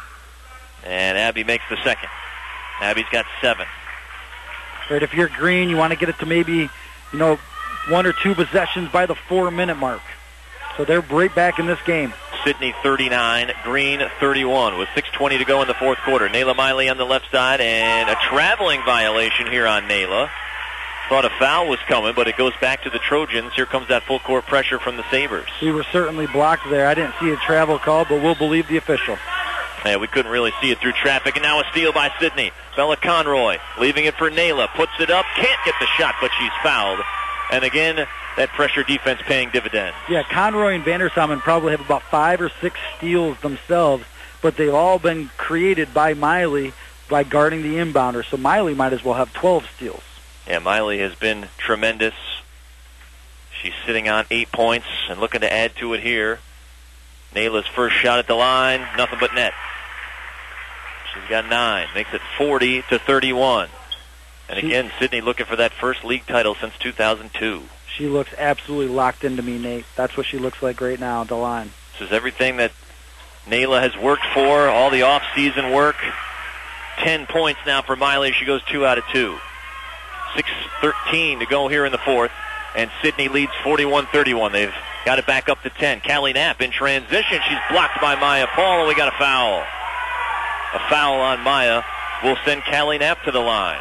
And Abby makes the second. Abby's got 7. Right, if you're Green, you want to get it to maybe, 1 or 2 possessions by the 4-minute mark. So they're right back in this game. Sydney 39, Green 31 with 6:20 to go in the fourth quarter. Nayla Miley on the left side, and a traveling violation here on Nayla. Thought a foul was coming, but it goes back to the Trojans. Here comes that full court pressure from the Sabres. We were certainly blocked there. I didn't see a travel call, but we'll believe the official. Yeah, we couldn't really see it through traffic, and now a steal by Sydney. Bella Conroy leaving it for Nayla, puts it up, can't get the shot, but she's fouled. And again, that pressure defense paying dividends. Yeah, Conroy and Vandersamen probably have about 5 or 6 steals themselves, but they've all been created by Miley by guarding the inbounder. So Miley might as well have 12 steals. Yeah, Miley has been tremendous. She's sitting on 8 points and looking to add to it here. Nayla's first shot at the line, nothing but net. She's got 9, makes it 40-31. And again, Sydney looking for that first league title since 2002. She looks absolutely locked into me, Nate. That's what she looks like right now at the line. This is everything that Nayla has worked for, all the off-season work. 10 points now for Miley. She goes 2 out of 2. 6:13 to go here in the fourth, and Sydney leads 41-31. They've Got it back up to 10. Callie Knapp in transition. She's blocked by Maya Paul, and we got a foul. A foul on Maya will send Callie Knapp to the line.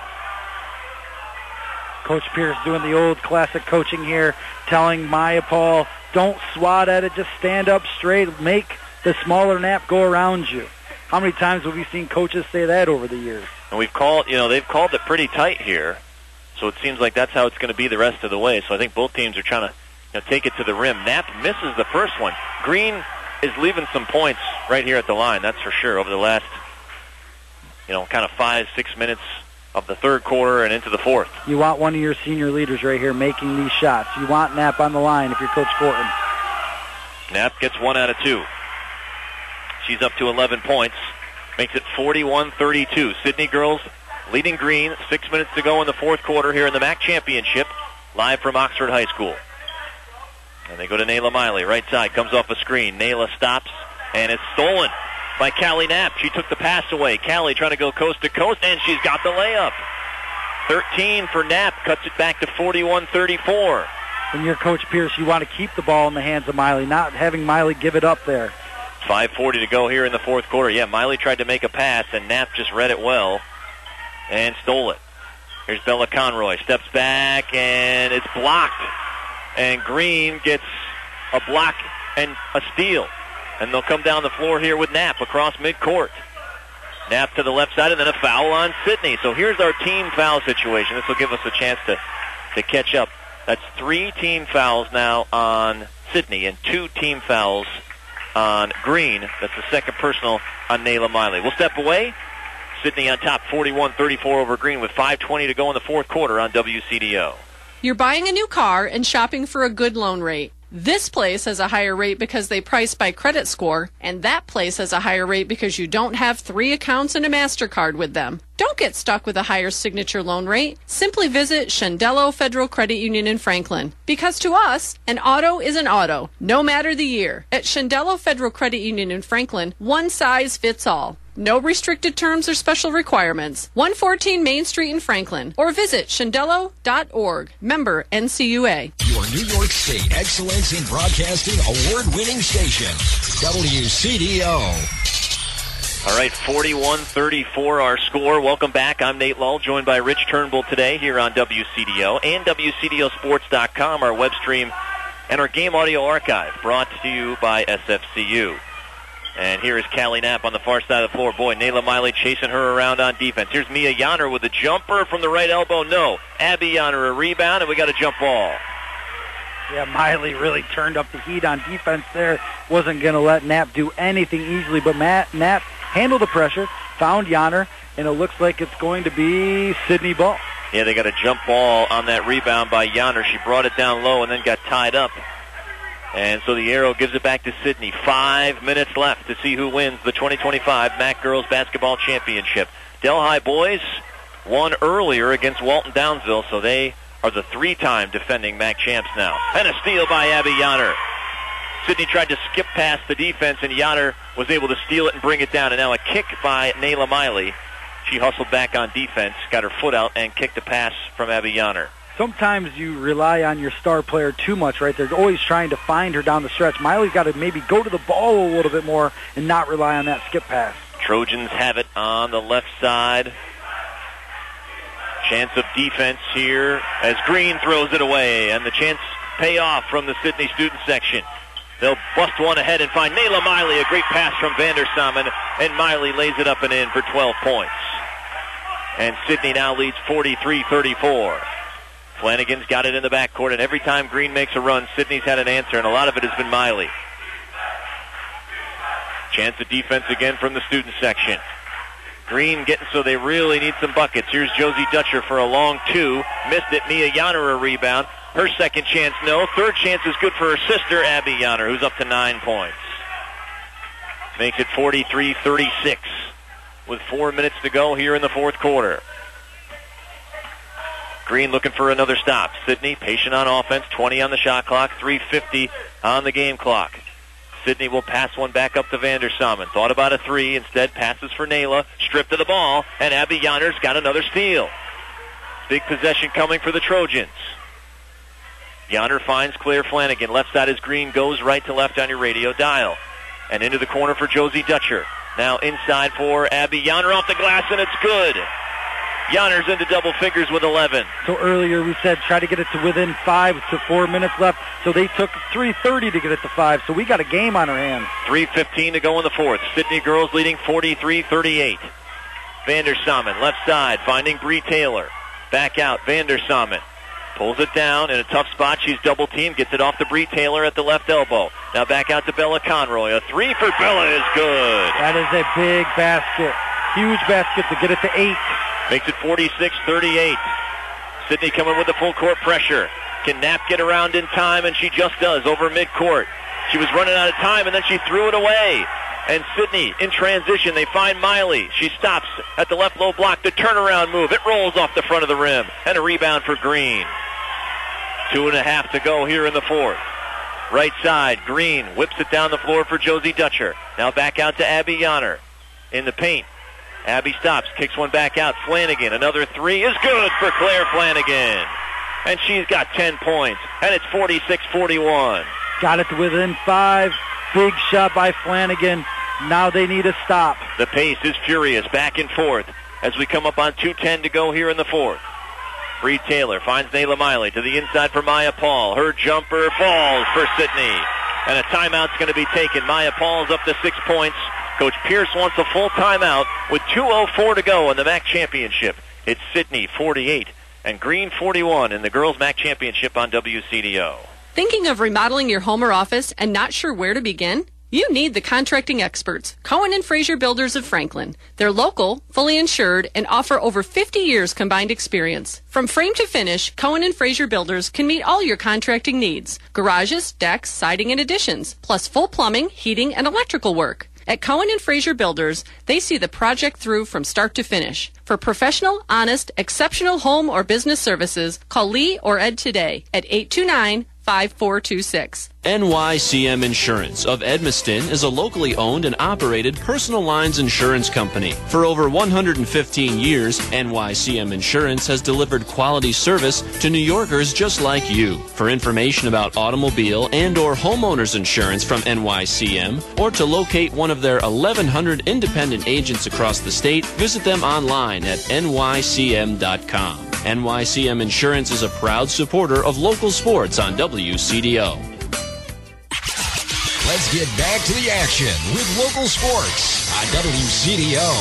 Coach Pierce doing the old classic coaching here, telling Maya Paul, don't swat at it, just stand up straight, make the smaller Knapp go around you. How many times have we seen coaches say that over the years? And they've called it pretty tight here, so it seems like that's how it's going to be the rest of the way. So I think both teams are trying to take it to the rim. Knapp misses the first one. Green is leaving some points right here at the line, that's for sure, over the last, kind of 5-6 minutes of the third quarter and into the fourth. You want one of your senior leaders right here making these shots. You want Knapp on the line if you're Coach Fortin. Knapp gets 1 out of 2. She's up to 11 points. Makes it 41-32. Sydney girls leading Green. 6 minutes to go in the fourth quarter here in the MAC Championship. Live from Oxford High School. And they go to Nayla Miley. Right side. Comes off a screen. Nayla stops. And it's stolen by Callie Knapp. She took the pass away. Callie trying to go coast to coast. And she's got the layup. 13 for Knapp. Cuts it back to 41-34. When you're Coach Pierce, you want to keep the ball in the hands of Miley. Not having Miley give it up there. 5:40 to go here in the fourth quarter. Yeah, Miley tried to make a pass, and Knapp just read it well and stole it. Here's Bella Conroy. Steps back, and it's blocked. And Green gets a block and a steal. And they'll come down the floor here with Knapp across midcourt. Knapp to the left side, and then a foul on Sydney. So here's our team foul situation. This will give us a chance to catch up. That's 3 team fouls now on Sydney and 2 team fouls on Green. That's the second personal on Nayla Miley. We'll step away. Sydney on top, 41-34 over Green with 5:20 to go in the fourth quarter on WCDO. You're buying a new car and shopping for a good loan rate. This place has a higher rate because they price by credit score, and that place has a higher rate because you don't have 3 accounts and a MasterCard with them. Don't get stuck with a higher signature loan rate. Simply visit Shandello Federal Credit Union in Franklin. Because to us, an auto is an auto, no matter the year. At Shandello Federal Credit Union in Franklin, one size fits all. No restricted terms or special requirements. 114 Main Street in Franklin. Or visit shandello.org. Member NCUA. Your New York State Excellence in Broadcasting award-winning station, WCDO. All right, 41-34 our score. Welcome back. I'm Nate Lull, joined by Rich Turnbull today here on WCDO and WCDOsports.com, our web stream and our game audio archive, brought to you by SFCU. And here is Callie Knapp on the far side of the floor. Boy, Nayla Miley chasing her around on defense. Here's Mia Yonner with a jumper from the right elbow. No. Abby Yonner a rebound, and we got a jump ball. Yeah, Miley really turned up the heat on defense there. Wasn't going to let Knapp do anything easily, but Knapp handled the pressure, found Yonner, and it looks like it's going to be Sydney ball. Yeah, they got a jump ball on that rebound by Yonner. She brought it down low and then got tied up. And so the arrow gives it back to Sydney. 5 minutes left to see who wins the 2025 MAC Girls Basketball Championship. Delhi boys won earlier against Walton Downsville, so they are the 3-time defending MAC champs now. And a steal by Abby Yonner. Sydney tried to skip past the defense, and Yonner was able to steal it and bring it down. And now a kick by Nayla Miley. She hustled back on defense, got her foot out, and kicked a pass from Abby Yonner. Sometimes you rely on your star player too much, right? They're always trying to find her down the stretch. Miley's got to maybe go to the ball a little bit more and not rely on that skip pass. Trojans have it on the left side. Chance of defense here as Green throws it away, and the chance pay off from the Sydney student section. They'll bust one ahead and find Nayla Miley. A great pass from Vandersamen, and Miley lays it up and in for 12 points. And Sydney now leads 43-34. Flanagan's got it in the backcourt, and every time Green makes a run, Sydney's had an answer, and a lot of it has been Miley. Chance of defense again from the student section. Green getting so they really need some buckets. Here's Josie Dutcher for a long 2. Missed it. Mia Yonner a rebound. Her second chance, no. Third chance is good for her sister, Abby Yonner, who's up to 9 points. Makes it 43-36 with 4 minutes to go here in the fourth quarter. Green looking for another stop. Sydney patient on offense, 20 on the shot clock, 3:50 on the game clock. Sydney will pass one back up to Vandersamen. Thought about a 3, instead passes for Nayla, stripped of the ball, and Abby Yonner's got another steal. Big possession coming for the Trojans. Yonder finds Claire Flanagan. Left side is Green. Goes right to left on your radio dial. And into the corner for Josie Dutcher. Now inside for Abby Yonder off the glass, and it's good. Yonder's into double figures with 11. So earlier we said try to get it to within 5 to 4 minutes left. So they took 3:30 to get it to 5. So we got a game on our hands. 3:15 to go in the fourth. Sydney girls leading 43-38. Vandersamen left side finding Bree Taylor. Back out Vandersamen. Pulls it down in a tough spot. She's double teamed. Gets it off to Bree Taylor at the left elbow. Now back out to Bella Conroy. A 3 for Bella is good. That is a big basket. Huge basket to get it to 8. Makes it 46-38. Sydney coming with the full court pressure. Can Knapp get around in time? And she just does over midcourt. She was running out of time, and then she threw it away. And Sydney in transition. They find Miley. She stops at the left low block. The turnaround move. It rolls off the front of the rim. And a rebound for Green. 2.5 to go here in the fourth. Right side, Green whips it down the floor for Josie Dutcher. Now back out to Abby Yonner in the paint. Abby stops, kicks one back out. Flanagan, another 3 is good for Claire Flanagan. And she's got 10 points. And it's 46-41. Got it to within 5. Big shot by Flanagan. Now they need a stop. The pace is furious, back and forth, as we come up on 2:10 to go here in the fourth. Bree Taylor finds Nayla Miley to the inside for Maya Paul. Her jumper falls for Sydney. And a timeout's going to be taken. Maya Paul's up to 6 points. Coach Pierce wants a full timeout with 2:04 to go in the MAC championship. It's Sydney 48 and Green 41 in the girls MAC championship on WCDO. Thinking of remodeling your home or office and not sure where to begin? You need the contracting experts, Cohen and Fraser Builders of Franklin. They're local, fully insured, and offer over 50 years combined experience. From frame to finish, Cohen and Fraser Builders can meet all your contracting needs. Garages, decks, siding, and additions, plus full plumbing, heating, and electrical work. At Cohen and Fraser Builders, they see the project through from start to finish. For professional, honest, exceptional home or business services, call Lee or Ed today at 829-5426. NYCM Insurance of Edmiston is a locally owned and operated personal lines insurance company. For over 115 years, NYCM Insurance has delivered quality service to New Yorkers just like you. For information about automobile and or homeowners insurance from NYCM, or to locate one of their 1,100 independent agents across the state, visit them online at nycm.com. NYCM Insurance is a proud supporter of local sports on WCDO. Let's get back to the action with local sports on WCDO.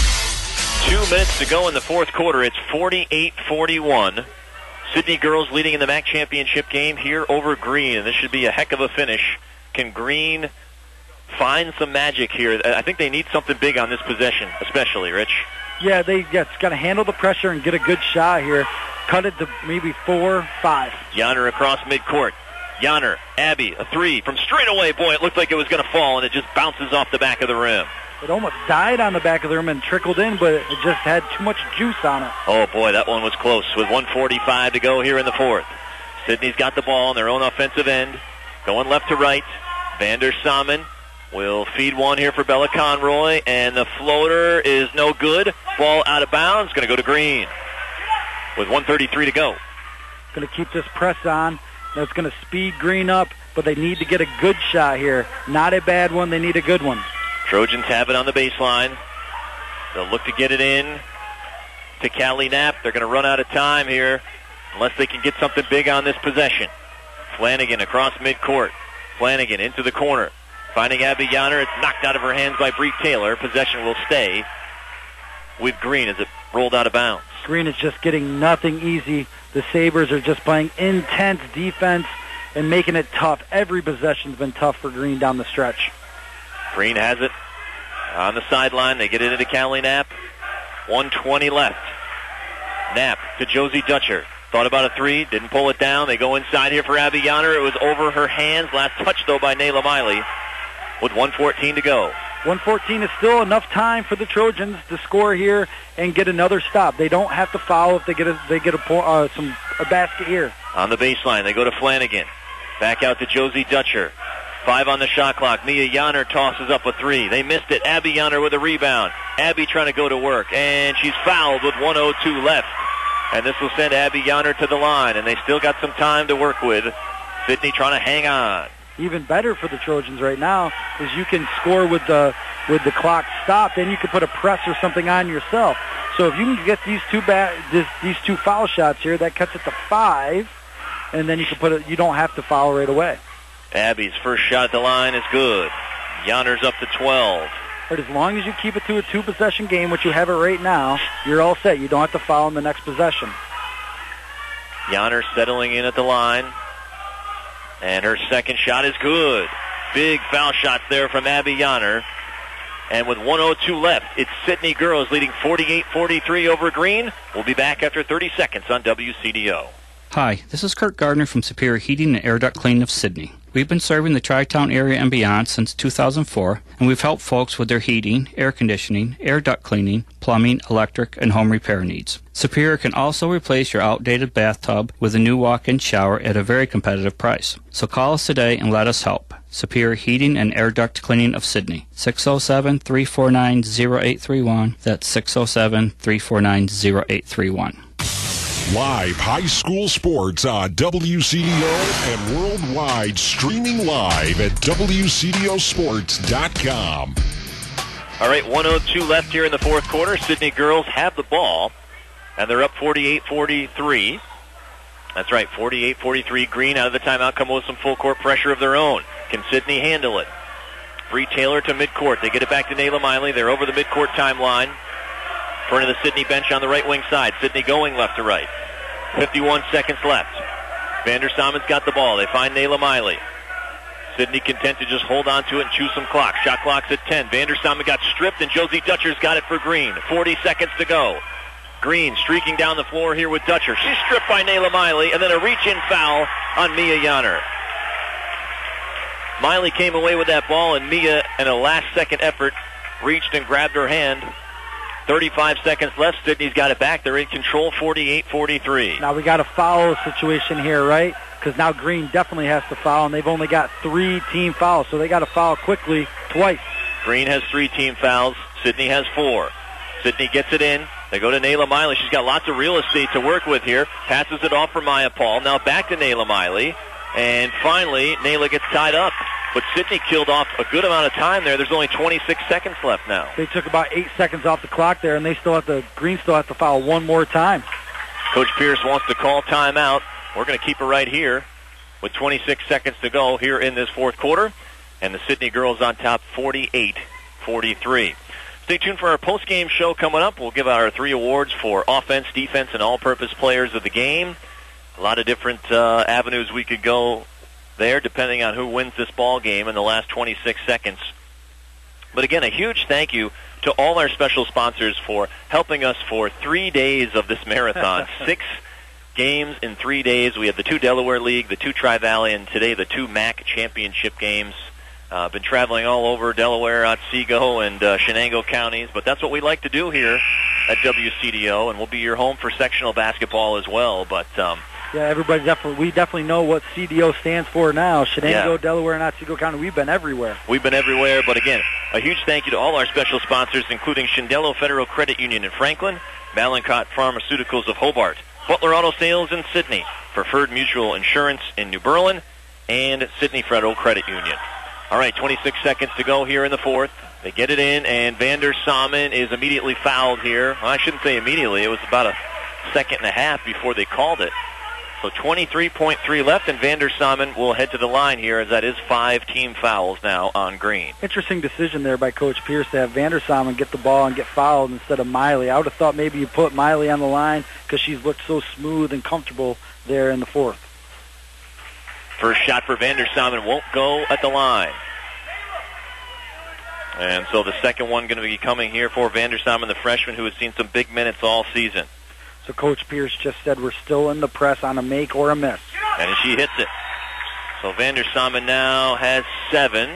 2 minutes to go in the fourth quarter. It's 48-41. Sydney girls leading in the MAC championship game here over Green. And this should be a heck of a finish. Can Green find some magic here? I think they need something big on this possession, especially, Rich. Yeah, it's got to handle the pressure and get a good shot here. Cut it to maybe 4-5. Yonner across midcourt. Yonner, Abby, a 3 from straight away. Boy, it looked like it was going to fall, and it just bounces off the back of the rim. It almost died on the back of the rim and trickled in, but it just had too much juice on it. Oh, boy, that one was close with 1:45 to go here in the fourth. Sydney's got the ball on their own offensive end. Going left to right. Vandersamen will feed one here for Bella Conroy, and the floater is no good. Ball out of bounds. Going to go to Green with 1:33 to go. Going to keep this press on. That's going to speed Green up, but they need to get a good shot here. Not a bad one. They need a good one. Trojans have it on the baseline. They'll look to get it in to Callie Knapp. They're going to run out of time here unless they can get something big on this possession. Flanagan across midcourt. Flanagan into the corner. Finding Abby Yonner. It's knocked out of her hands by Bree Taylor. Possession will stay with Green as it rolled out of bounds. Green is just getting nothing easy. The Sabres are just playing intense defense and making it tough. Every possession's been tough for Green down the stretch. Green has it on the sideline. They get it into Callie Knapp. 1:20 left. Knapp to Josie Dutcher. Thought about a 3, didn't pull it down. They go inside here for Abby Yonner. It was over her hands. Last touch, though, by Nayla Miley with 1:14 to go. 1:14 is still enough time for the Trojans to score here and get another stop. They don't have to foul if they get a basket here. On the baseline, they go to Flanagan. Back out to Josie Dutcher. 5 on the shot clock. Mia Yonner tosses up a 3. They missed it. Abby Yonner with a rebound. Abby trying to go to work, and she's fouled with 1:02 left. And this will send Abby Yonner to the line, and they still got some time to work with. Sidney trying to hang on. Even better for the Trojans right now is you can score with the clock stopped, then you can put a press or something on yourself. So if you can get these two foul shots here, that cuts it to 5, and then you can you don't have to foul right away. Abby's first shot at the line is good. Yonner's up to 12. But as long as you keep it to a 2-possession game, which you have it right now, you're all set. You don't have to foul in the next possession. Yonner settling in at the line. And her second shot is good. Big foul shots there from Abby Yonner. And with 1:02 left, it's Sidney Girls leading 48-43 over Green. We'll be back after 30 seconds on WCDO. Hi, this is Kurt Gardner from Superior Heating and Air Duct Cleaning of Sidney. We've been serving the Tri-Town area and beyond since 2004, and we've helped folks with their heating, air conditioning, air duct cleaning, plumbing, electric, and home repair needs. Superior can also replace your outdated bathtub with a new walk-in shower at a very competitive price. So call us today and let us help. Superior Heating and Air Duct Cleaning of Sidney. 607-349-0831. That's 607-349-0831. Live high school sports on WCDO and worldwide, streaming live at WCDOsports.com. All right, 1:02 left here in the fourth quarter. Sidney Girls have the ball, and they're up 48-43. That's right, 48-43. Green out of the timeout, come with some full court pressure of their own. Can Sidney handle it? Bree Taylor to midcourt. They get it back to Nayla Miley. They're over the midcourt timeline. Front of the Sidney bench on the right wing side. Sidney going left to right. 51 seconds left. Vander Samen's got the ball. They find Nayla Miley. Sidney content to just hold on to it and chew some clock. Shot clock's at 10. Vander Samen got stripped, and Josie Dutcher's got it for Green. 40 seconds to go. Green streaking down the floor here with Dutcher. She's stripped by Nayla Miley, and then a reach-in foul on Mia Yonner. Miley came away with that ball, and Mia, in a last-second effort, reached and grabbed her hand. 35 seconds left. Sidney's got it back. They're in control, 48-43. Now we got a foul situation here, right? Because now Green definitely has to foul, and they've only got 3 team fouls, so they got to foul quickly twice. Green has 3 team fouls. Sidney has 4. Sidney gets it in. They go to Nayla Miley. She's got lots of real estate to work with here. Passes it off for Maya Paul. Now back to Nayla Miley. And finally, Nayla gets tied up. But Sidney killed off a good amount of time there. There's only 26 seconds left now. They took about 8 seconds off the clock there, and Green still have to foul one more time. Coach Pierce wants to call timeout. We're going to keep it right here with 26 seconds to go here in this fourth quarter. And the Sidney Girls on top 48-43. Stay tuned for our post-game show coming up. We'll give out our 3 awards for offense, defense, and all-purpose players of the game. A lot of different avenues we could go there, depending on who wins this ball game in the last 26 seconds. But again, a huge thank you to all our special sponsors for helping us for 3 days of this marathon. 6 games in 3 days. We had the 2 Delaware League, the 2 Tri-Valley, and today the 2 MAC championship games. Been traveling all over Delaware, Otsego, and Shenango counties, but that's what we like to do here at WCDO, and we'll be your home for sectional basketball as well. But yeah, we definitely know what CDO stands for now. Shenango, Delaware, and Otsego County. We've been everywhere. We've been everywhere, but again, a huge thank you to all our special sponsors, including Shindelo Federal Credit Union in Franklin, Malincott Pharmaceuticals of Hobart, Butler Auto Sales in Sidney, Preferred Mutual Insurance in New Berlin, and Sidney Federal Credit Union. All right, 26 seconds to go here in the fourth. They get it in, and Vander Samen is immediately fouled here. Well, I shouldn't say immediately. It was about a second and a half before they called it. So 23.3 left, and Vander Samen will head to the line here, as that is 5 team fouls now on Green. Interesting decision there by Coach Pierce to have Vander Samen get the ball and get fouled instead of Miley. I would have thought maybe you put Miley on the line because she's looked so smooth and comfortable there in the fourth. First shot for Vander Samen won't go at the line. And so the second one going to be coming here for Vander Samen, the freshman who has seen some big minutes all season. So Coach Pierce just said we're still in the press on a make or a miss. And she hits it. So Vander Samen now has 7.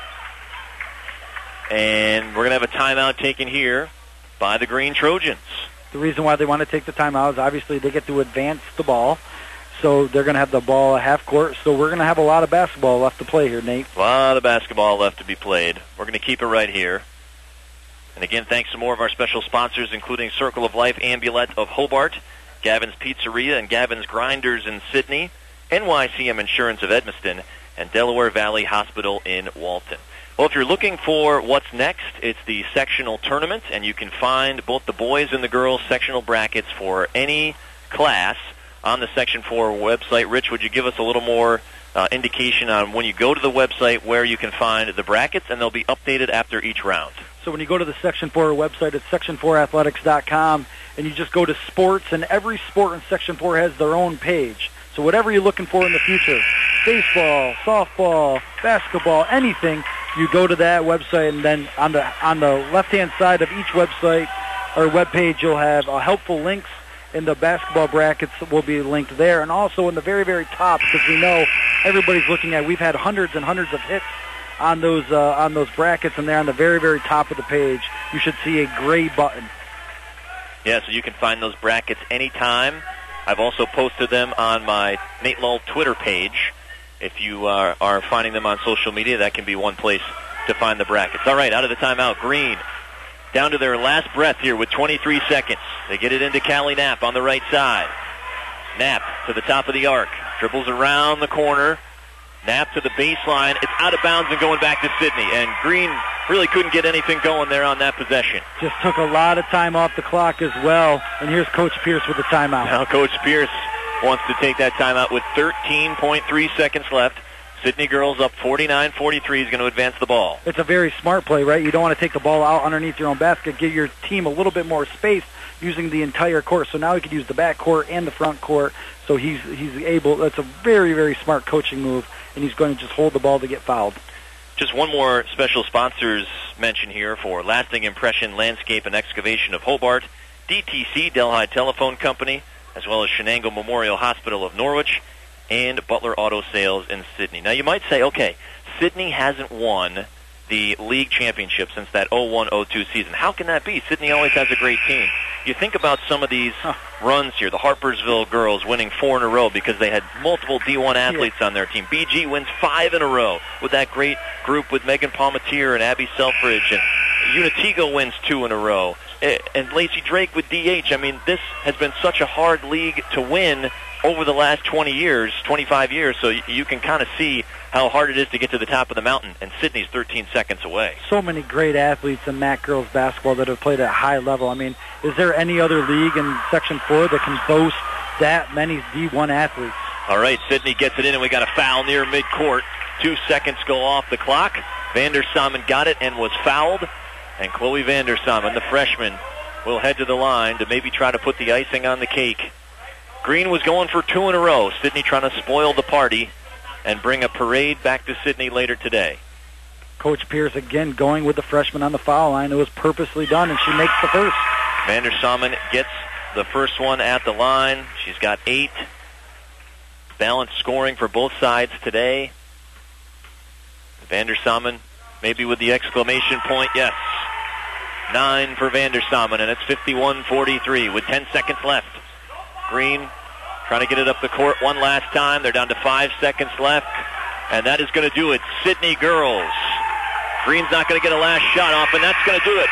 And we're going to have a timeout taken here by the Green Trojans. The reason why they want to take the timeout is obviously they get to advance the ball. So they're going to have the ball at half court. So we're going to have a lot of basketball left to play here, Nate. A lot of basketball left to be played. We're going to keep it right here. And again, thanks to more of our special sponsors, including Circle of Life, Ambulette of Hobart, Gavin's Pizzeria and Gavin's Grinders in Sidney, NYCM Insurance of Edmiston, and Delaware Valley Hospital in Walton. Well, if you're looking for what's next, it's the sectional tournament, and you can find both the boys and the girls sectional brackets for any class on the Section 4 website. Rich, would you give us a little more indication on when you go to the website where you can find the brackets, and they'll be updated after each round? So when you go to the Section 4 website, it's section4athletics.com, and you just go to sports, and every sport in Section 4 has their own page. So whatever you're looking for in the future, baseball, softball, basketball, anything, you go to that website, and then on the left-hand side of each website or web page, you'll have helpful links, and the basketball brackets will be linked there. And also in the very, very top, because we know everybody's looking at, we've had hundreds and hundreds of hits on those brackets, and they're on the very, very top of the page. You should see a gray button. Yeah, so you can find those brackets anytime. I've also posted them on my Nate Lull Twitter page. If you are finding them on social media, that can be one place to find the brackets. All right, out of the timeout, Green down to their last breath here with 23 seconds. They get it into Callie Knapp on the right side. Knapp to the top of the arc. Dribbles around the corner. Knapp to the baseline. It's out of bounds and going back to Sidney. And Green really couldn't get anything going there on that possession. Just took a lot of time off the clock as well. And here's Coach Pierce with the timeout. Now Coach Pierce wants to take that timeout with 13.3 seconds left. Sidney girls up 49-43 is going to advance the ball. It's a very smart play, right? You don't want to take the ball out underneath your own basket. Give your team a little bit more space using the entire court. So now he could use the back court and the front court. So he's able. That's a very, very smart coaching move, and he's going to just hold the ball to get fouled. Just one more special sponsors mention here for Lasting Impression Landscape and Excavation of Hobart, DTC, Delhi Telephone Company, as well as Shenango Memorial Hospital of Norwich, and Butler Auto Sales in Sidney. Now you might say, okay, Sidney hasn't won the league championship since that 01-02 season. How can that be? Sidney always has a great team. You think about some of these runs here. The Harpersville girls winning 4 in a row because they had multiple D1 athletes on their team. BG wins 5 in a row with that great group with Megan Palmatier and Abby Selfridge. And Unitigo wins 2 in a row. And Lacey Drake with DH. I mean, this has been such a hard league to win over the last 25 years, so you can kind of see how hard it is to get to the top of the mountain, and Sidney's 13 seconds away. So many great athletes in MAC girls basketball that have played at a high level. I mean, is there any other league in Section 4 that can boast that many D1 athletes? All right, Sidney gets it in, and we got a foul near midcourt. 2 seconds go off the clock. Vandersamen got it and was fouled, and Chloe Vandersamen, the freshman, will head to the line to maybe try to put the icing on the cake. Green was going for 2 in a row. Sidney trying to spoil the party and bring a parade back to Sidney later today. Coach Pierce again going with the freshman on the foul line. It was purposely done, and she makes the first. Vandersamen gets the first one at the line. She's got 8. Balanced scoring for both sides today. Vandersamen maybe with the exclamation point, yes. 9 for Vandersamen, and it's 51-43 with 10 seconds left. Green trying to get it up the court one last time. They're down to 5 seconds left, and that is going to do it. Sidney girls. Green's not going to get a last shot off, and that's going to do it.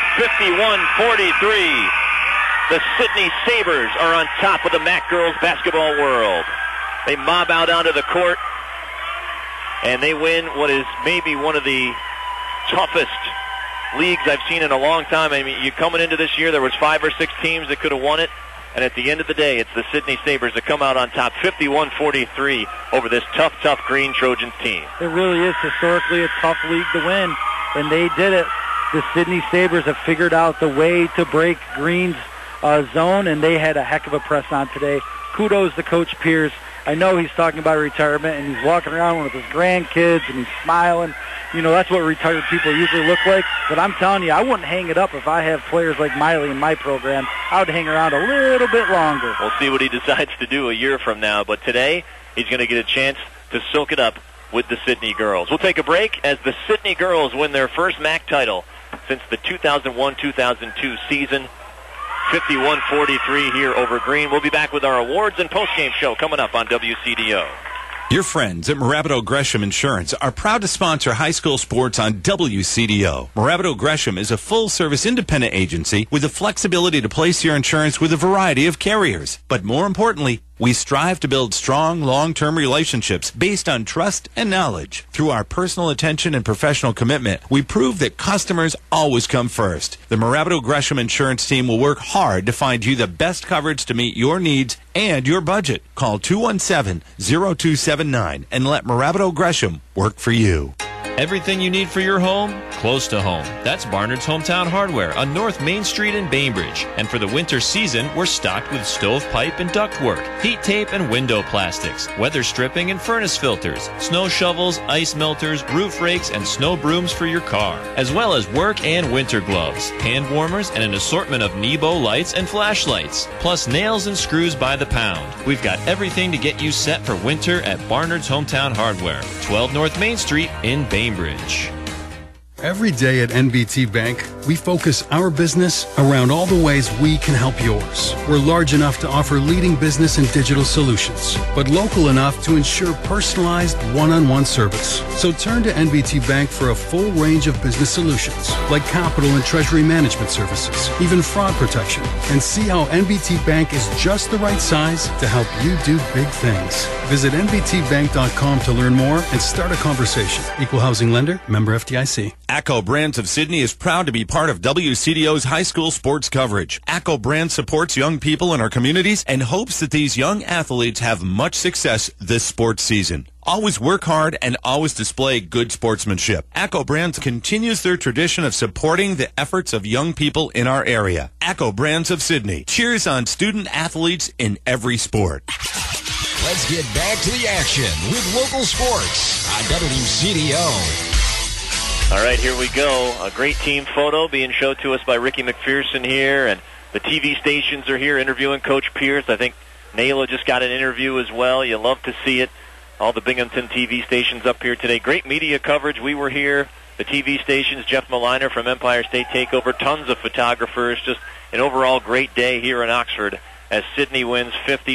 51-43. The Sidney Sabres are on top of the MAC girls basketball world. They mob out onto the court, and they win what is maybe one of the toughest leagues I've seen in a long time. I mean, you coming into this year, there was 5 or 6 teams that could have won it. And at the end of the day, it's the Sidney Sabres that come out on top 51-43 over this tough Green Trojans team. It really is historically a tough league to win, and they did it. The Sidney Sabres have figured out the way to break Green's zone, and they had a heck of a press on today. Kudos to Coach Pierce. I know he's talking about retirement, and he's walking around with his grandkids, and he's smiling. You know, that's what retired people usually look like. But I'm telling you, I wouldn't hang it up if I have players like Miley in my program. I would hang around a little bit longer. We'll see what he decides to do a year from now. But today, he's going to get a chance to soak it up with the Sidney girls. We'll take a break as the Sidney girls win their first MAC title since the 2001-2002 season. 51-43 here over Green. We'll be back with our awards and postgame show coming up on WCDO. Your friends at Marabato Gresham Insurance are proud to sponsor high school sports on WCDO. Marabato Gresham is a full-service independent agency with the flexibility to place your insurance with a variety of carriers. But more importantly, we strive to build strong, long-term relationships based on trust and knowledge. Through our personal attention and professional commitment, we prove that customers always come first. The Marabato Gresham Insurance team will work hard to find you the best coverage to meet your needs and your budget. Call 217-0279 and let Marabato Gresham work for you. Everything you need for your home, close to home. That's Barnard's Hometown Hardware on North Main Street in Bainbridge. And for the winter season, we're stocked with stovepipe and ductwork, heat tape and window plastics, weather stripping and furnace filters, snow shovels, ice melters, roof rakes, and snow brooms for your car, as well as work and winter gloves, hand warmers, and an assortment of Nebo lights and flashlights, plus nails and screws by the pound. We've got everything to get you set for winter at Barnard's Hometown Hardware, 12 North Main Street in Bainbridge. Every day at NBT Bank, we focus our business around all the ways we can help yours. We're large enough to offer leading business and digital solutions, but local enough to ensure personalized one-on-one service. So turn to NBT Bank for a full range of business solutions, like capital and treasury management services, even fraud protection, and see how NBT Bank is just the right size to help you do big things. Visit nbtbank.com to learn more and start a conversation. Equal housing lender, member FDIC. ACCO Brands of Sydney is proud to be part of WCDO's high school sports coverage. ACCO Brands supports young people in our communities and hopes that these young athletes have much success this sports season. Always work hard and always display good sportsmanship. ACCO Brands continues their tradition of supporting the efforts of young people in our area. ACCO Brands of Sydney cheers on student athletes in every sport. Let's get back to the action with local sports on WCDO. All right, here we go. A great team photo being showed to us by Ricky McPherson here, and the TV stations are here interviewing Coach Pierce. I think Nayla just got an interview as well. You love to see it. All the Binghamton TV stations up here today. Great media coverage. We were here. The TV stations, Jeff Maliner from Empire State Takeover, tons of photographers. Just an overall great day here in Oxford as Sydney wins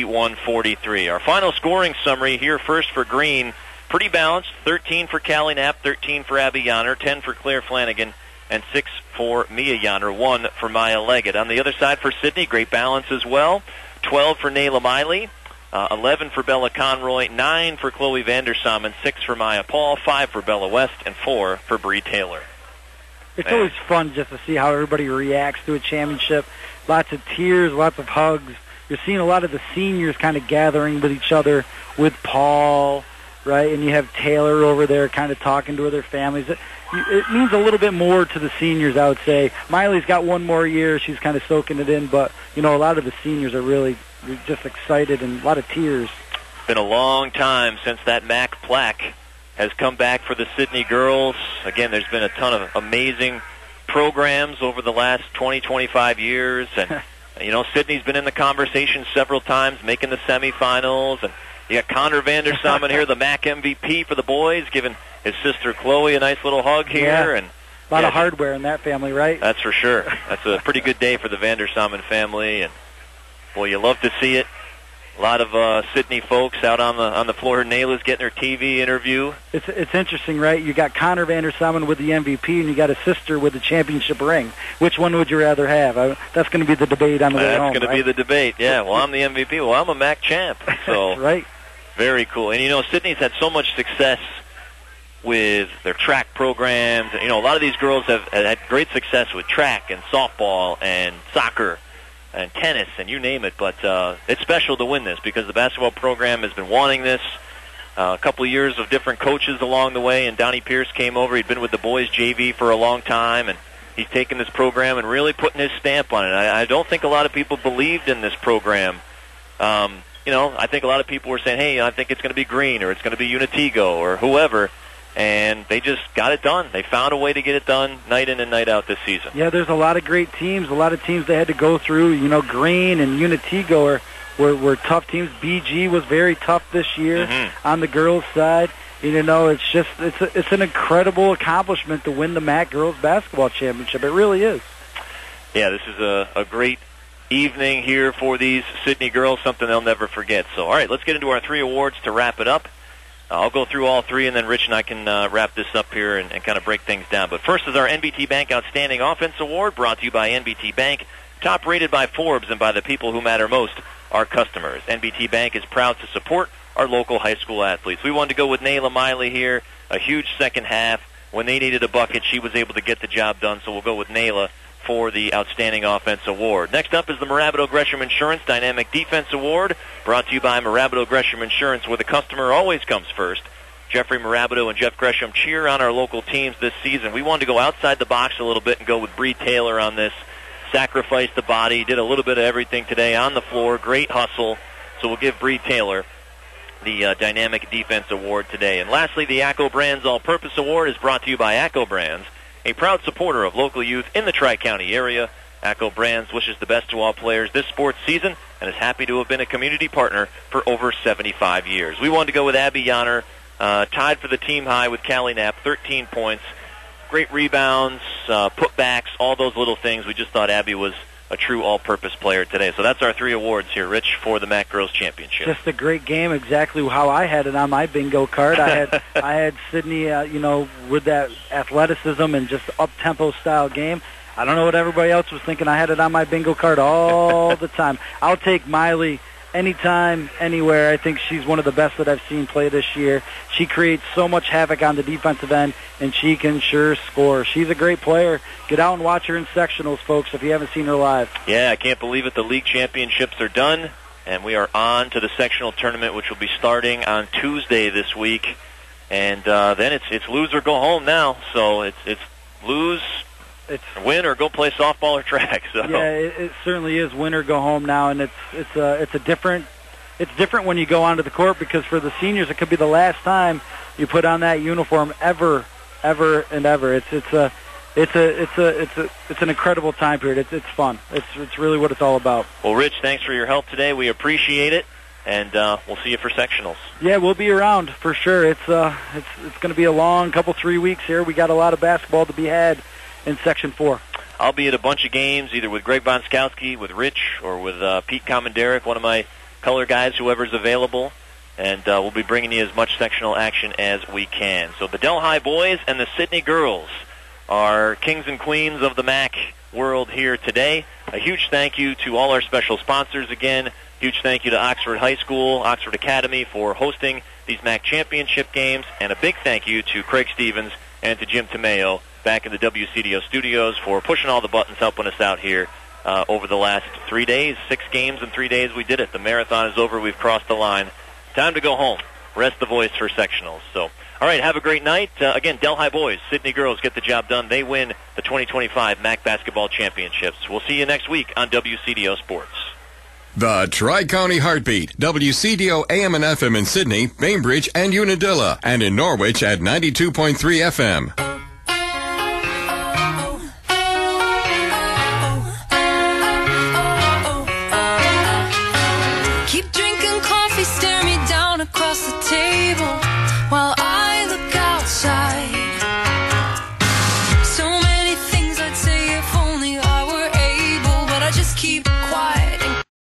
51-43. Our final scoring summary here first for Green. Pretty balanced, 13 for Callie Knapp, 13 for Abby Yonner, 10 for Claire Flanagan, and 6 for Mia Yonner, 1 for Maya Leggett. On the other side for Sydney, great balance as well, 12 for Nayla Miley, 11 for Bella Conroy, 9 for Chloe Vandersamen, 6 for Maya Paul, 5 for Bella West, and 4 for Bree Taylor. It's always fun just to see how everybody reacts to a championship. Lots of tears, lots of hugs. You're seeing a lot of the seniors kind of gathering with each other, with Paul, right? And you have Taylor over there kind of talking to their families. It means a little bit more to the seniors, I would say. Miley's got one more year. She's kind of soaking it in. But, you know, a lot of the seniors are really just excited and a lot of tears. It's been a long time since that MAC plaque has come back for the Sydney girls. Again, there's been a ton of amazing programs over the last 20, 25 years. And, you know, Sydney's been in the conversation several times, making the semifinals. And you got Connor Vandersamen here, the MAC MVP for the boys, giving his sister Chloe a nice little hug here. Yeah. And a lot of hardware in that family, right? That's for sure. That's a pretty good day for the Vandersamen family. And, boy, you love to see it. A lot of Sydney folks out on the floor. Nayla's getting her TV interview. It's interesting, right? You got Connor Vandersamen with the MVP, and you got a sister with the championship ring. Which one would you rather have? That's going to be the debate on the way home. That's going to be the debate, yeah. Well, I'm the MVP. Well, I'm a MAC champ. So right. Very cool. And, you know, Sydney's had so much success with their track programs. You know, a lot of these girls have had great success with track and softball and soccer and tennis and you name it. But it's special to win this because the basketball program has been wanting this. A couple of years of different coaches along the way, and Donnie Pierce came over. He'd been with the boys JV for a long time, and he's taken this program and really putting his stamp on it. I don't think a lot of people believed in this program. You know, I think a lot of people were saying, hey, I think it's going to be Green or it's going to be Unitigo or whoever, and they just got it done. They found a way to get it done night in and night out this season. Yeah, there's a lot of great teams, a lot of teams they had to go through. You know, Green and Unitigo were tough teams. BG was very tough this year on the girls' side. You know, it's an incredible accomplishment to win the MAC Girls Basketball Championship. It really is. Yeah, this is a great evening here for these Sydney girls, something they'll never forget. So, all right, let's get into our 3 awards to wrap it up. I'll go through all three, and then Rich and I can wrap this up here and kind of break things down. But first is our NBT Bank Outstanding Offense Award, brought to you by NBT Bank, top rated by Forbes and by the people who matter most, our customers. NBT Bank is proud to support our local high school athletes. We wanted to go with Nayla Miley here, a huge second half. When they needed a bucket, she was able to get the job done, so we'll go with Nayla for the Outstanding Offense Award. Next up is the Marabito Gresham Insurance Dynamic Defense Award, brought to you by Marabito Gresham Insurance, where the customer always comes first. Jeffrey Marabito and Jeff Gresham cheer on our local teams this season. We wanted to go outside the box a little bit and go with Bree Taylor on this. Sacrificed the body, did a little bit of everything today on the floor, great hustle. So we'll give Bree Taylor the Dynamic Defense Award today. And lastly, the ACCO Brands All-Purpose Award is brought to you by ACCO Brands, a proud supporter of local youth in the Tri-County area. ACCO Brands wishes the best to all players this sports season and is happy to have been a community partner for over 75 years. We wanted to go with Abby Yonner, tied for the team high with Callie Knapp, 13 points. Great rebounds, putbacks, all those little things. We just thought Abby was a true all-purpose player today. So that's our three awards here, Rich, for the MAC Girls Championship. Just a great game, exactly how I had it on my bingo card. I had Sydney, with that athleticism and just up-tempo style game. I don't know what everybody else was thinking. I had it on my bingo card all the time. I'll take Miley anytime, anywhere. I think she's one of the best that I've seen play this year. She creates so much havoc on the defensive end, and she can sure score. She's a great player. Get out and watch her in sectionals, folks, if you haven't seen her live. Yeah, I can't believe it. The league championships are done, and we are on to the sectional tournament, which will be starting on Tuesday this week. And then it's lose or go home now. So it's lose, win, or go play softball or track. So yeah, it certainly is win or go home now, and it's different when you go onto the court, because for the seniors it could be the last time you put on that uniform ever and ever. It's an incredible time period. It's fun. It's really what it's all about. Well, Rich, thanks for your help today. We appreciate it, and we'll see you for sectionals. Yeah, we'll be around for sure. It's going to be a long 3 weeks here. We got a lot of basketball to be had in Section 4. I'll be at a bunch of games, either with Greg Bonskowski, with Rich, or with Pete Comanderic, one of my color guys, whoever's available. And we'll be bringing you as much sectional action as we can. So the Delhi boys and the Sydney girls are kings and queens of the MAC world here today. A huge thank you to all our special sponsors again. Huge thank you to Oxford High School, Oxford Academy for hosting these MAC championship games. And a big thank you to Craig Stevens and to Jim Tomeo back in the WCDO studios for pushing all the buttons, helping us out here over the last 3 days. 6 games in 3 days. We did it. The marathon is over. We've crossed the line. Time to go home. Rest the voice for sectionals. So, all right, have a great night. Again, Delhi boys, Sydney girls get the job done. They win the 2025 MAC Basketball Championships. We'll see you next week on WCDO Sports. The Tri-County Heartbeat, WCDO AM and FM in Sydney, Bainbridge, and Unadilla, and in Norwich at 92.3 FM.